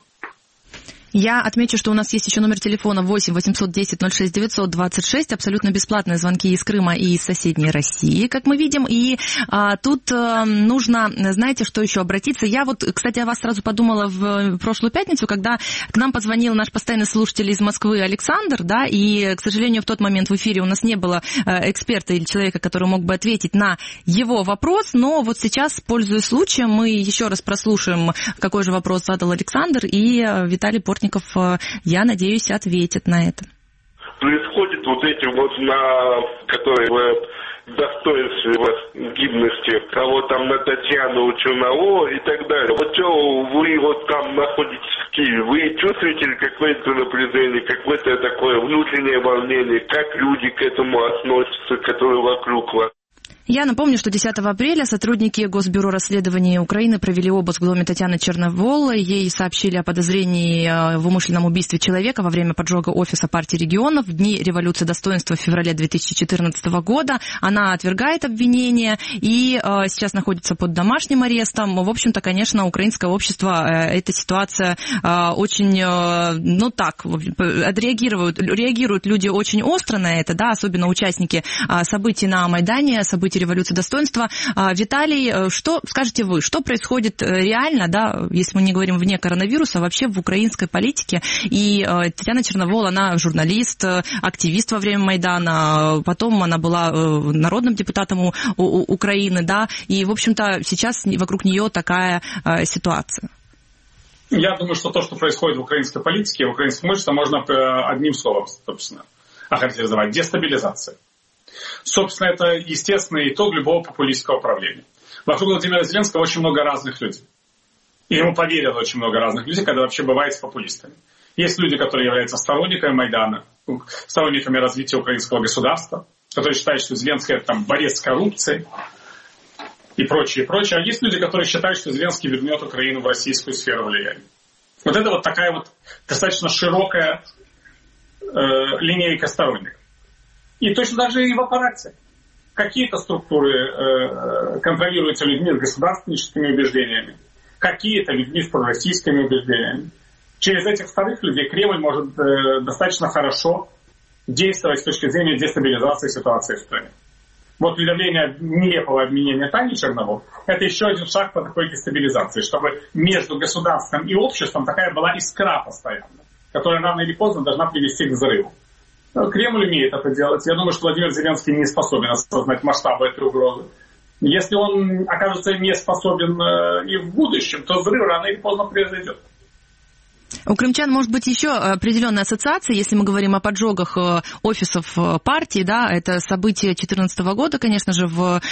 Я отмечу, что у нас есть еще номер телефона восемь восемьсот десять ноль шесть девятьсот двадцать шесть, абсолютно бесплатные звонки из Крыма и из соседней России, как мы видим. И а, тут а, нужно, знаете, что еще обратиться. Я вот, кстати, о вас сразу подумала в прошлую пятницу, когда к нам позвонил наш постоянный слушатель из Москвы Александр, да, и, к сожалению, в тот момент в эфире у нас не было эксперта или человека, который мог бы ответить на его вопрос, но вот сейчас, пользуясь случаем, мы еще раз прослушаем, какой же вопрос задал Александр, и Виталий Портников, я надеюсь, ответит на это. Происходит вот этим вот, на которые в достоинстве, в гибности, кого там на Татьяну Чернову и так далее. Вот что вы вот там находитесь в Киеве, вы чувствуете какое-то напряжение, какое-то такое внутреннее волнение, как люди к этому относятся, которые вокруг вас? Я напомню, что десятого апреля сотрудники Госбюро расследований Украины провели обыск в доме Татьяны Черноволы. Ей сообщили о подозрении в умышленном убийстве человека во время поджога офиса партии регионов в дни революции достоинства в феврале две тысячи четырнадцатого года. Она отвергает обвинения и э, сейчас находится под домашним арестом. В общем-то, конечно, украинское общество, э, эта ситуация э, очень, э, ну так, отреагируют, реагируют люди очень остро на это, да, особенно участники э, событий на Майдане, событий революции достоинства. Виталий, что скажете вы, что происходит реально, да, если мы не говорим вне коронавируса, вообще в украинской политике? И Татьяна Черновол, она журналист, активист во время Майдана, потом она была народным депутатом у, у, Украины, да, и, в общем-то, сейчас вокруг нее такая ситуация. Я думаю, что то, что происходит в украинской политике, в украинском обществе, можно одним словом, собственно, охарактеризовать – дестабилизация. Собственно, это естественный итог любого популистского правления. Вокруг Владимира Зеленского очень много разных людей. И ему поверило очень много разных людей, когда вообще бывает с популистами. Есть люди, которые являются сторонниками Майдана, сторонниками развития украинского государства, которые считают, что Зеленский – это там борец с коррупцией и прочее, и прочее. А есть люди, которые считают, что Зеленский вернет Украину в российскую сферу влияния. Вот это вот такая вот достаточно широкая э, линейка сторонников. И точно даже и в аппарате. Какие-то структуры э, контролируются людьми с государственническими убеждениями, какие-то людьми с пророссийскими убеждениями. Через этих вторых людей Кремль может э, достаточно хорошо действовать с точки зрения дестабилизации ситуации в стране. Вот уведомление нелепого обвинения Тани Черновол – это еще один шаг по такой дестабилизации, чтобы между государством и обществом такая была искра постоянно, которая рано или поздно должна привести к взрыву. Кремль умеет это делать. Я думаю, что Владимир Зеленский не способен осознать масштабы этой угрозы. Если он окажется не способен и в будущем, то взрыв рано или поздно произойдет. У крымчан может быть еще определенная ассоциация, если мы говорим о поджогах офисов партии, да, это события две тысячи четырнадцатого года, конечно же, в,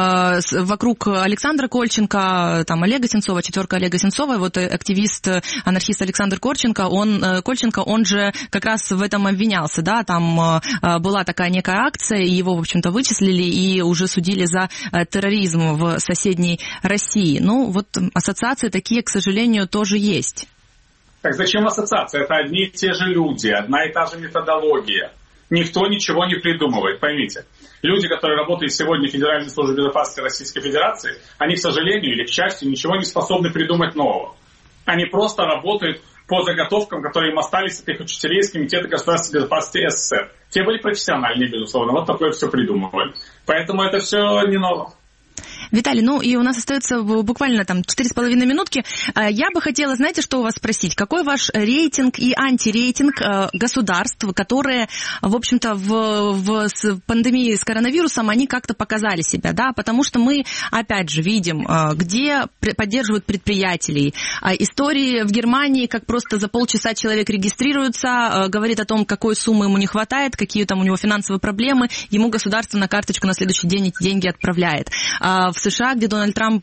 вокруг Александра Кольченко, там Олега Сенцова, четверка Олега Сенцова, вот активист, анархист Александр Корченко, он, Кольченко, он же как раз в этом обвинялся, да, там была такая некая акция, и его, в общем-то, вычислили и уже судили за терроризм в соседней России. Ну, вот ассоциации такие, к сожалению, тоже есть. Так зачем ассоциация? Это одни и те же люди, одна и та же методология. Никто ничего не придумывает, поймите. Люди, которые работают сегодня в Федеральной службе безопасности Российской Федерации, они, к сожалению или к счастью, ничего не способны придумать нового. Они просто работают по заготовкам, которые им остались от их учителей из Комитета государственной безопасности СССР. Те были профессиональные, безусловно, вот такое все придумывали. Поэтому это все не ново. Виталий, ну и у нас остается буквально там четыре с половиной минутки. Я бы хотела, знаете, что у вас спросить? Какой ваш рейтинг и антирейтинг государств, которые, в общем-то, в, в с пандемии с коронавирусом, они как-то показали себя, да? Потому что мы, опять же, видим, где поддерживают предприятелей. Истории в Германии, как просто за полчаса человек регистрируется, говорит о том, какой суммы ему не хватает, какие там у него финансовые проблемы, ему государство на карточку на следующий день эти деньги отправляет. В США, где Дональд Трамп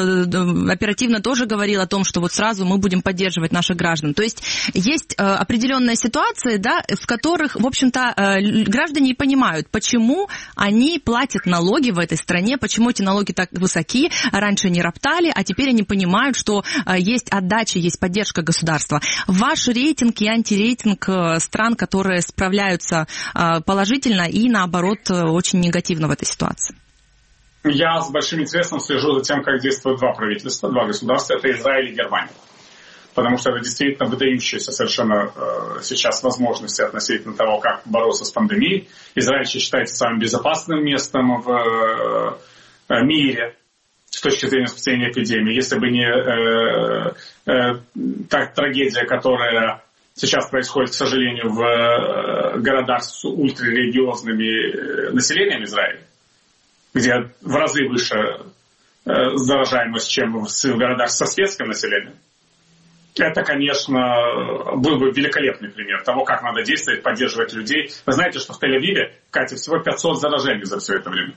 оперативно тоже говорил о том, что вот сразу мы будем поддерживать наших граждан. То есть есть определенные ситуации, да, в которых, в общем-то, граждане понимают, почему они платят налоги в этой стране, почему эти налоги так высоки, раньше не роптали, а теперь они понимают, что есть отдача, есть поддержка государства. Ваш рейтинг и антирейтинг стран, которые справляются положительно и, наоборот, очень негативно в этой ситуации? Я с большим интересом слежу за тем, как действуют два правительства, два государства, это Израиль и Германия. Потому что это действительно выдающиеся совершенно э, сейчас возможности относительно того, как бороться с пандемией. Израиль считается самым безопасным местом в э, мире с точки зрения спасения эпидемии. Если бы не э, э, та трагедия, которая сейчас происходит, к сожалению, в э, городах с ультрарелигиозными населением Израиля, где в разы выше э, заражаемость, чем в, в городах со светским населением. Это, конечно, был бы великолепный пример того, как надо действовать, поддерживать людей. Вы знаете, что в Тель-Авиве, Катя, всего пятьсот заражений за все это время.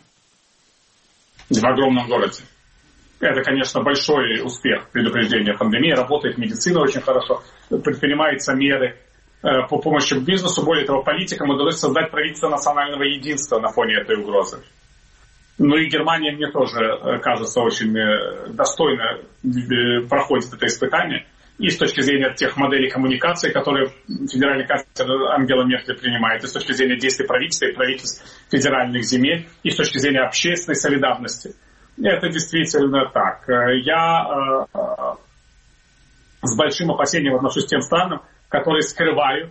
В огромном городе. Это, конечно, большой успех предупреждения пандемии. Работает медицина очень хорошо, предпринимаются меры э, по помощи бизнесу. Более того, политикам удалось создать правительство национального единства на фоне этой угрозы. Ну и Германия, мне тоже кажется, очень достойно проходит это испытание. И с точки зрения тех моделей коммуникации, которые федеральный канцлер Ангела Меркель принимает, и с точки зрения действий правительства и правительств федеральных земель, и с точки зрения общественной солидарности. Это действительно так. Я э, с большим опасением отношусь к тем странам, которые скрывают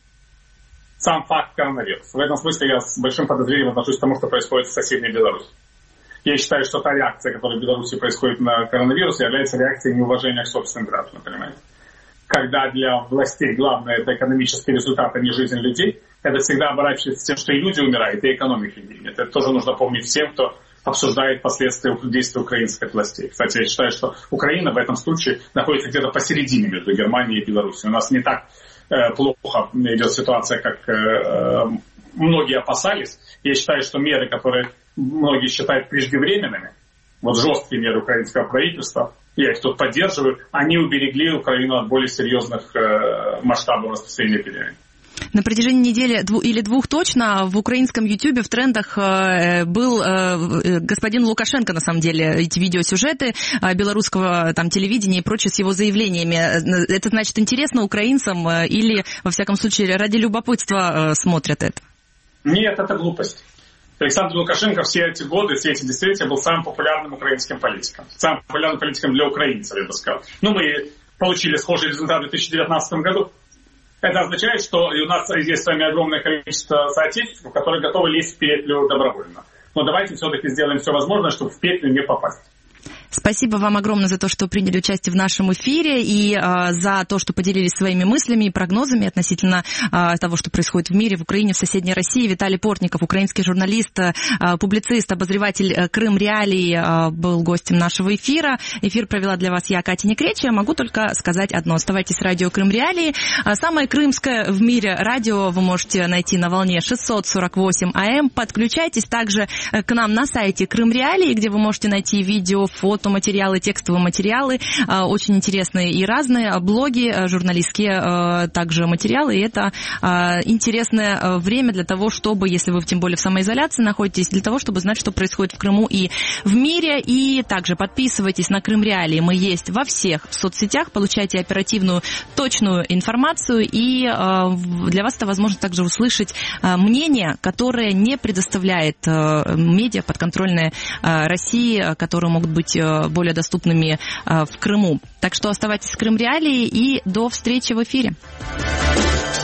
сам факт коронавируса. В этом смысле я с большим подозрением отношусь к тому, что происходит в соседней Беларуси. Я считаю, что та реакция, которая в Беларуси происходит на коронавирус, является реакцией неуважения к собственным гражданам, понимаете? Когда для властей главное это экономический результат, а не жизнь людей, это всегда оборачивается тем, что и люди умирают, и экономика гибнет. Это тоже нужно помнить всем, кто обсуждает последствия действий украинских властей. Кстати, я считаю, что Украина в этом случае находится где-то посередине между Германией и Беларусью. У нас не так плохо идет ситуация, как э, многие опасались. Я считаю, что меры, которые многие считают преждевременными, вот жесткие меры украинского правительства, я их тут поддерживаю, они уберегли Украину от более серьезных э, масштабов распространения эпидемии. На протяжении недели или двух точно в украинском Ютубе в трендах был господин Лукашенко, на самом деле, эти видеосюжеты белорусского там телевидения и прочее с его заявлениями. Это значит интересно украинцам или, во всяком случае, ради любопытства смотрят это? Нет, это глупость. Александр Лукашенко все эти годы, все эти десятилетия был самым популярным украинским политиком. Самым популярным политиком для украинцев, я бы сказал. Ну, мы получили схожий результат в две тысячи девятнадцатом году. Это означает, что у нас есть с вами огромное количество соотечественников, которые готовы лезть в петлю добровольно. Но давайте все-таки сделаем все возможное, чтобы в петлю не попасть. Спасибо вам огромное за то, что приняли участие в нашем эфире и э, за то, что поделились своими мыслями и прогнозами относительно э, того, что происходит в мире, в Украине, в соседней России. Виталий Портников, украинский журналист, э, публицист, обозреватель э, Крым Реалий, э, был гостем нашего эфира. Эфир провела для вас я, Катя Некречия. Могу только сказать одно. Оставайтесь с радио Крым Реалии. Самое крымское в мире радио вы можете найти на волне шестьсот сорок восемь АМ. Подключайтесь также к нам на сайте Крым Реалии, где вы можете найти видео, фото, материалы, текстовые материалы, очень интересные и разные, блоги, журналистские также материалы, и это интересное время для того, чтобы, если вы тем более в самоизоляции находитесь, для того, чтобы знать, что происходит в Крыму и в мире, и также подписывайтесь на Крым Реалии, мы есть во всех соцсетях, получайте оперативную, точную информацию, и для вас это возможно также услышать мнение, которое не предоставляет медиа подконтрольные России, которые могут быть более доступными в Крыму. Так что оставайтесь с Крым Реалией и до встречи в эфире.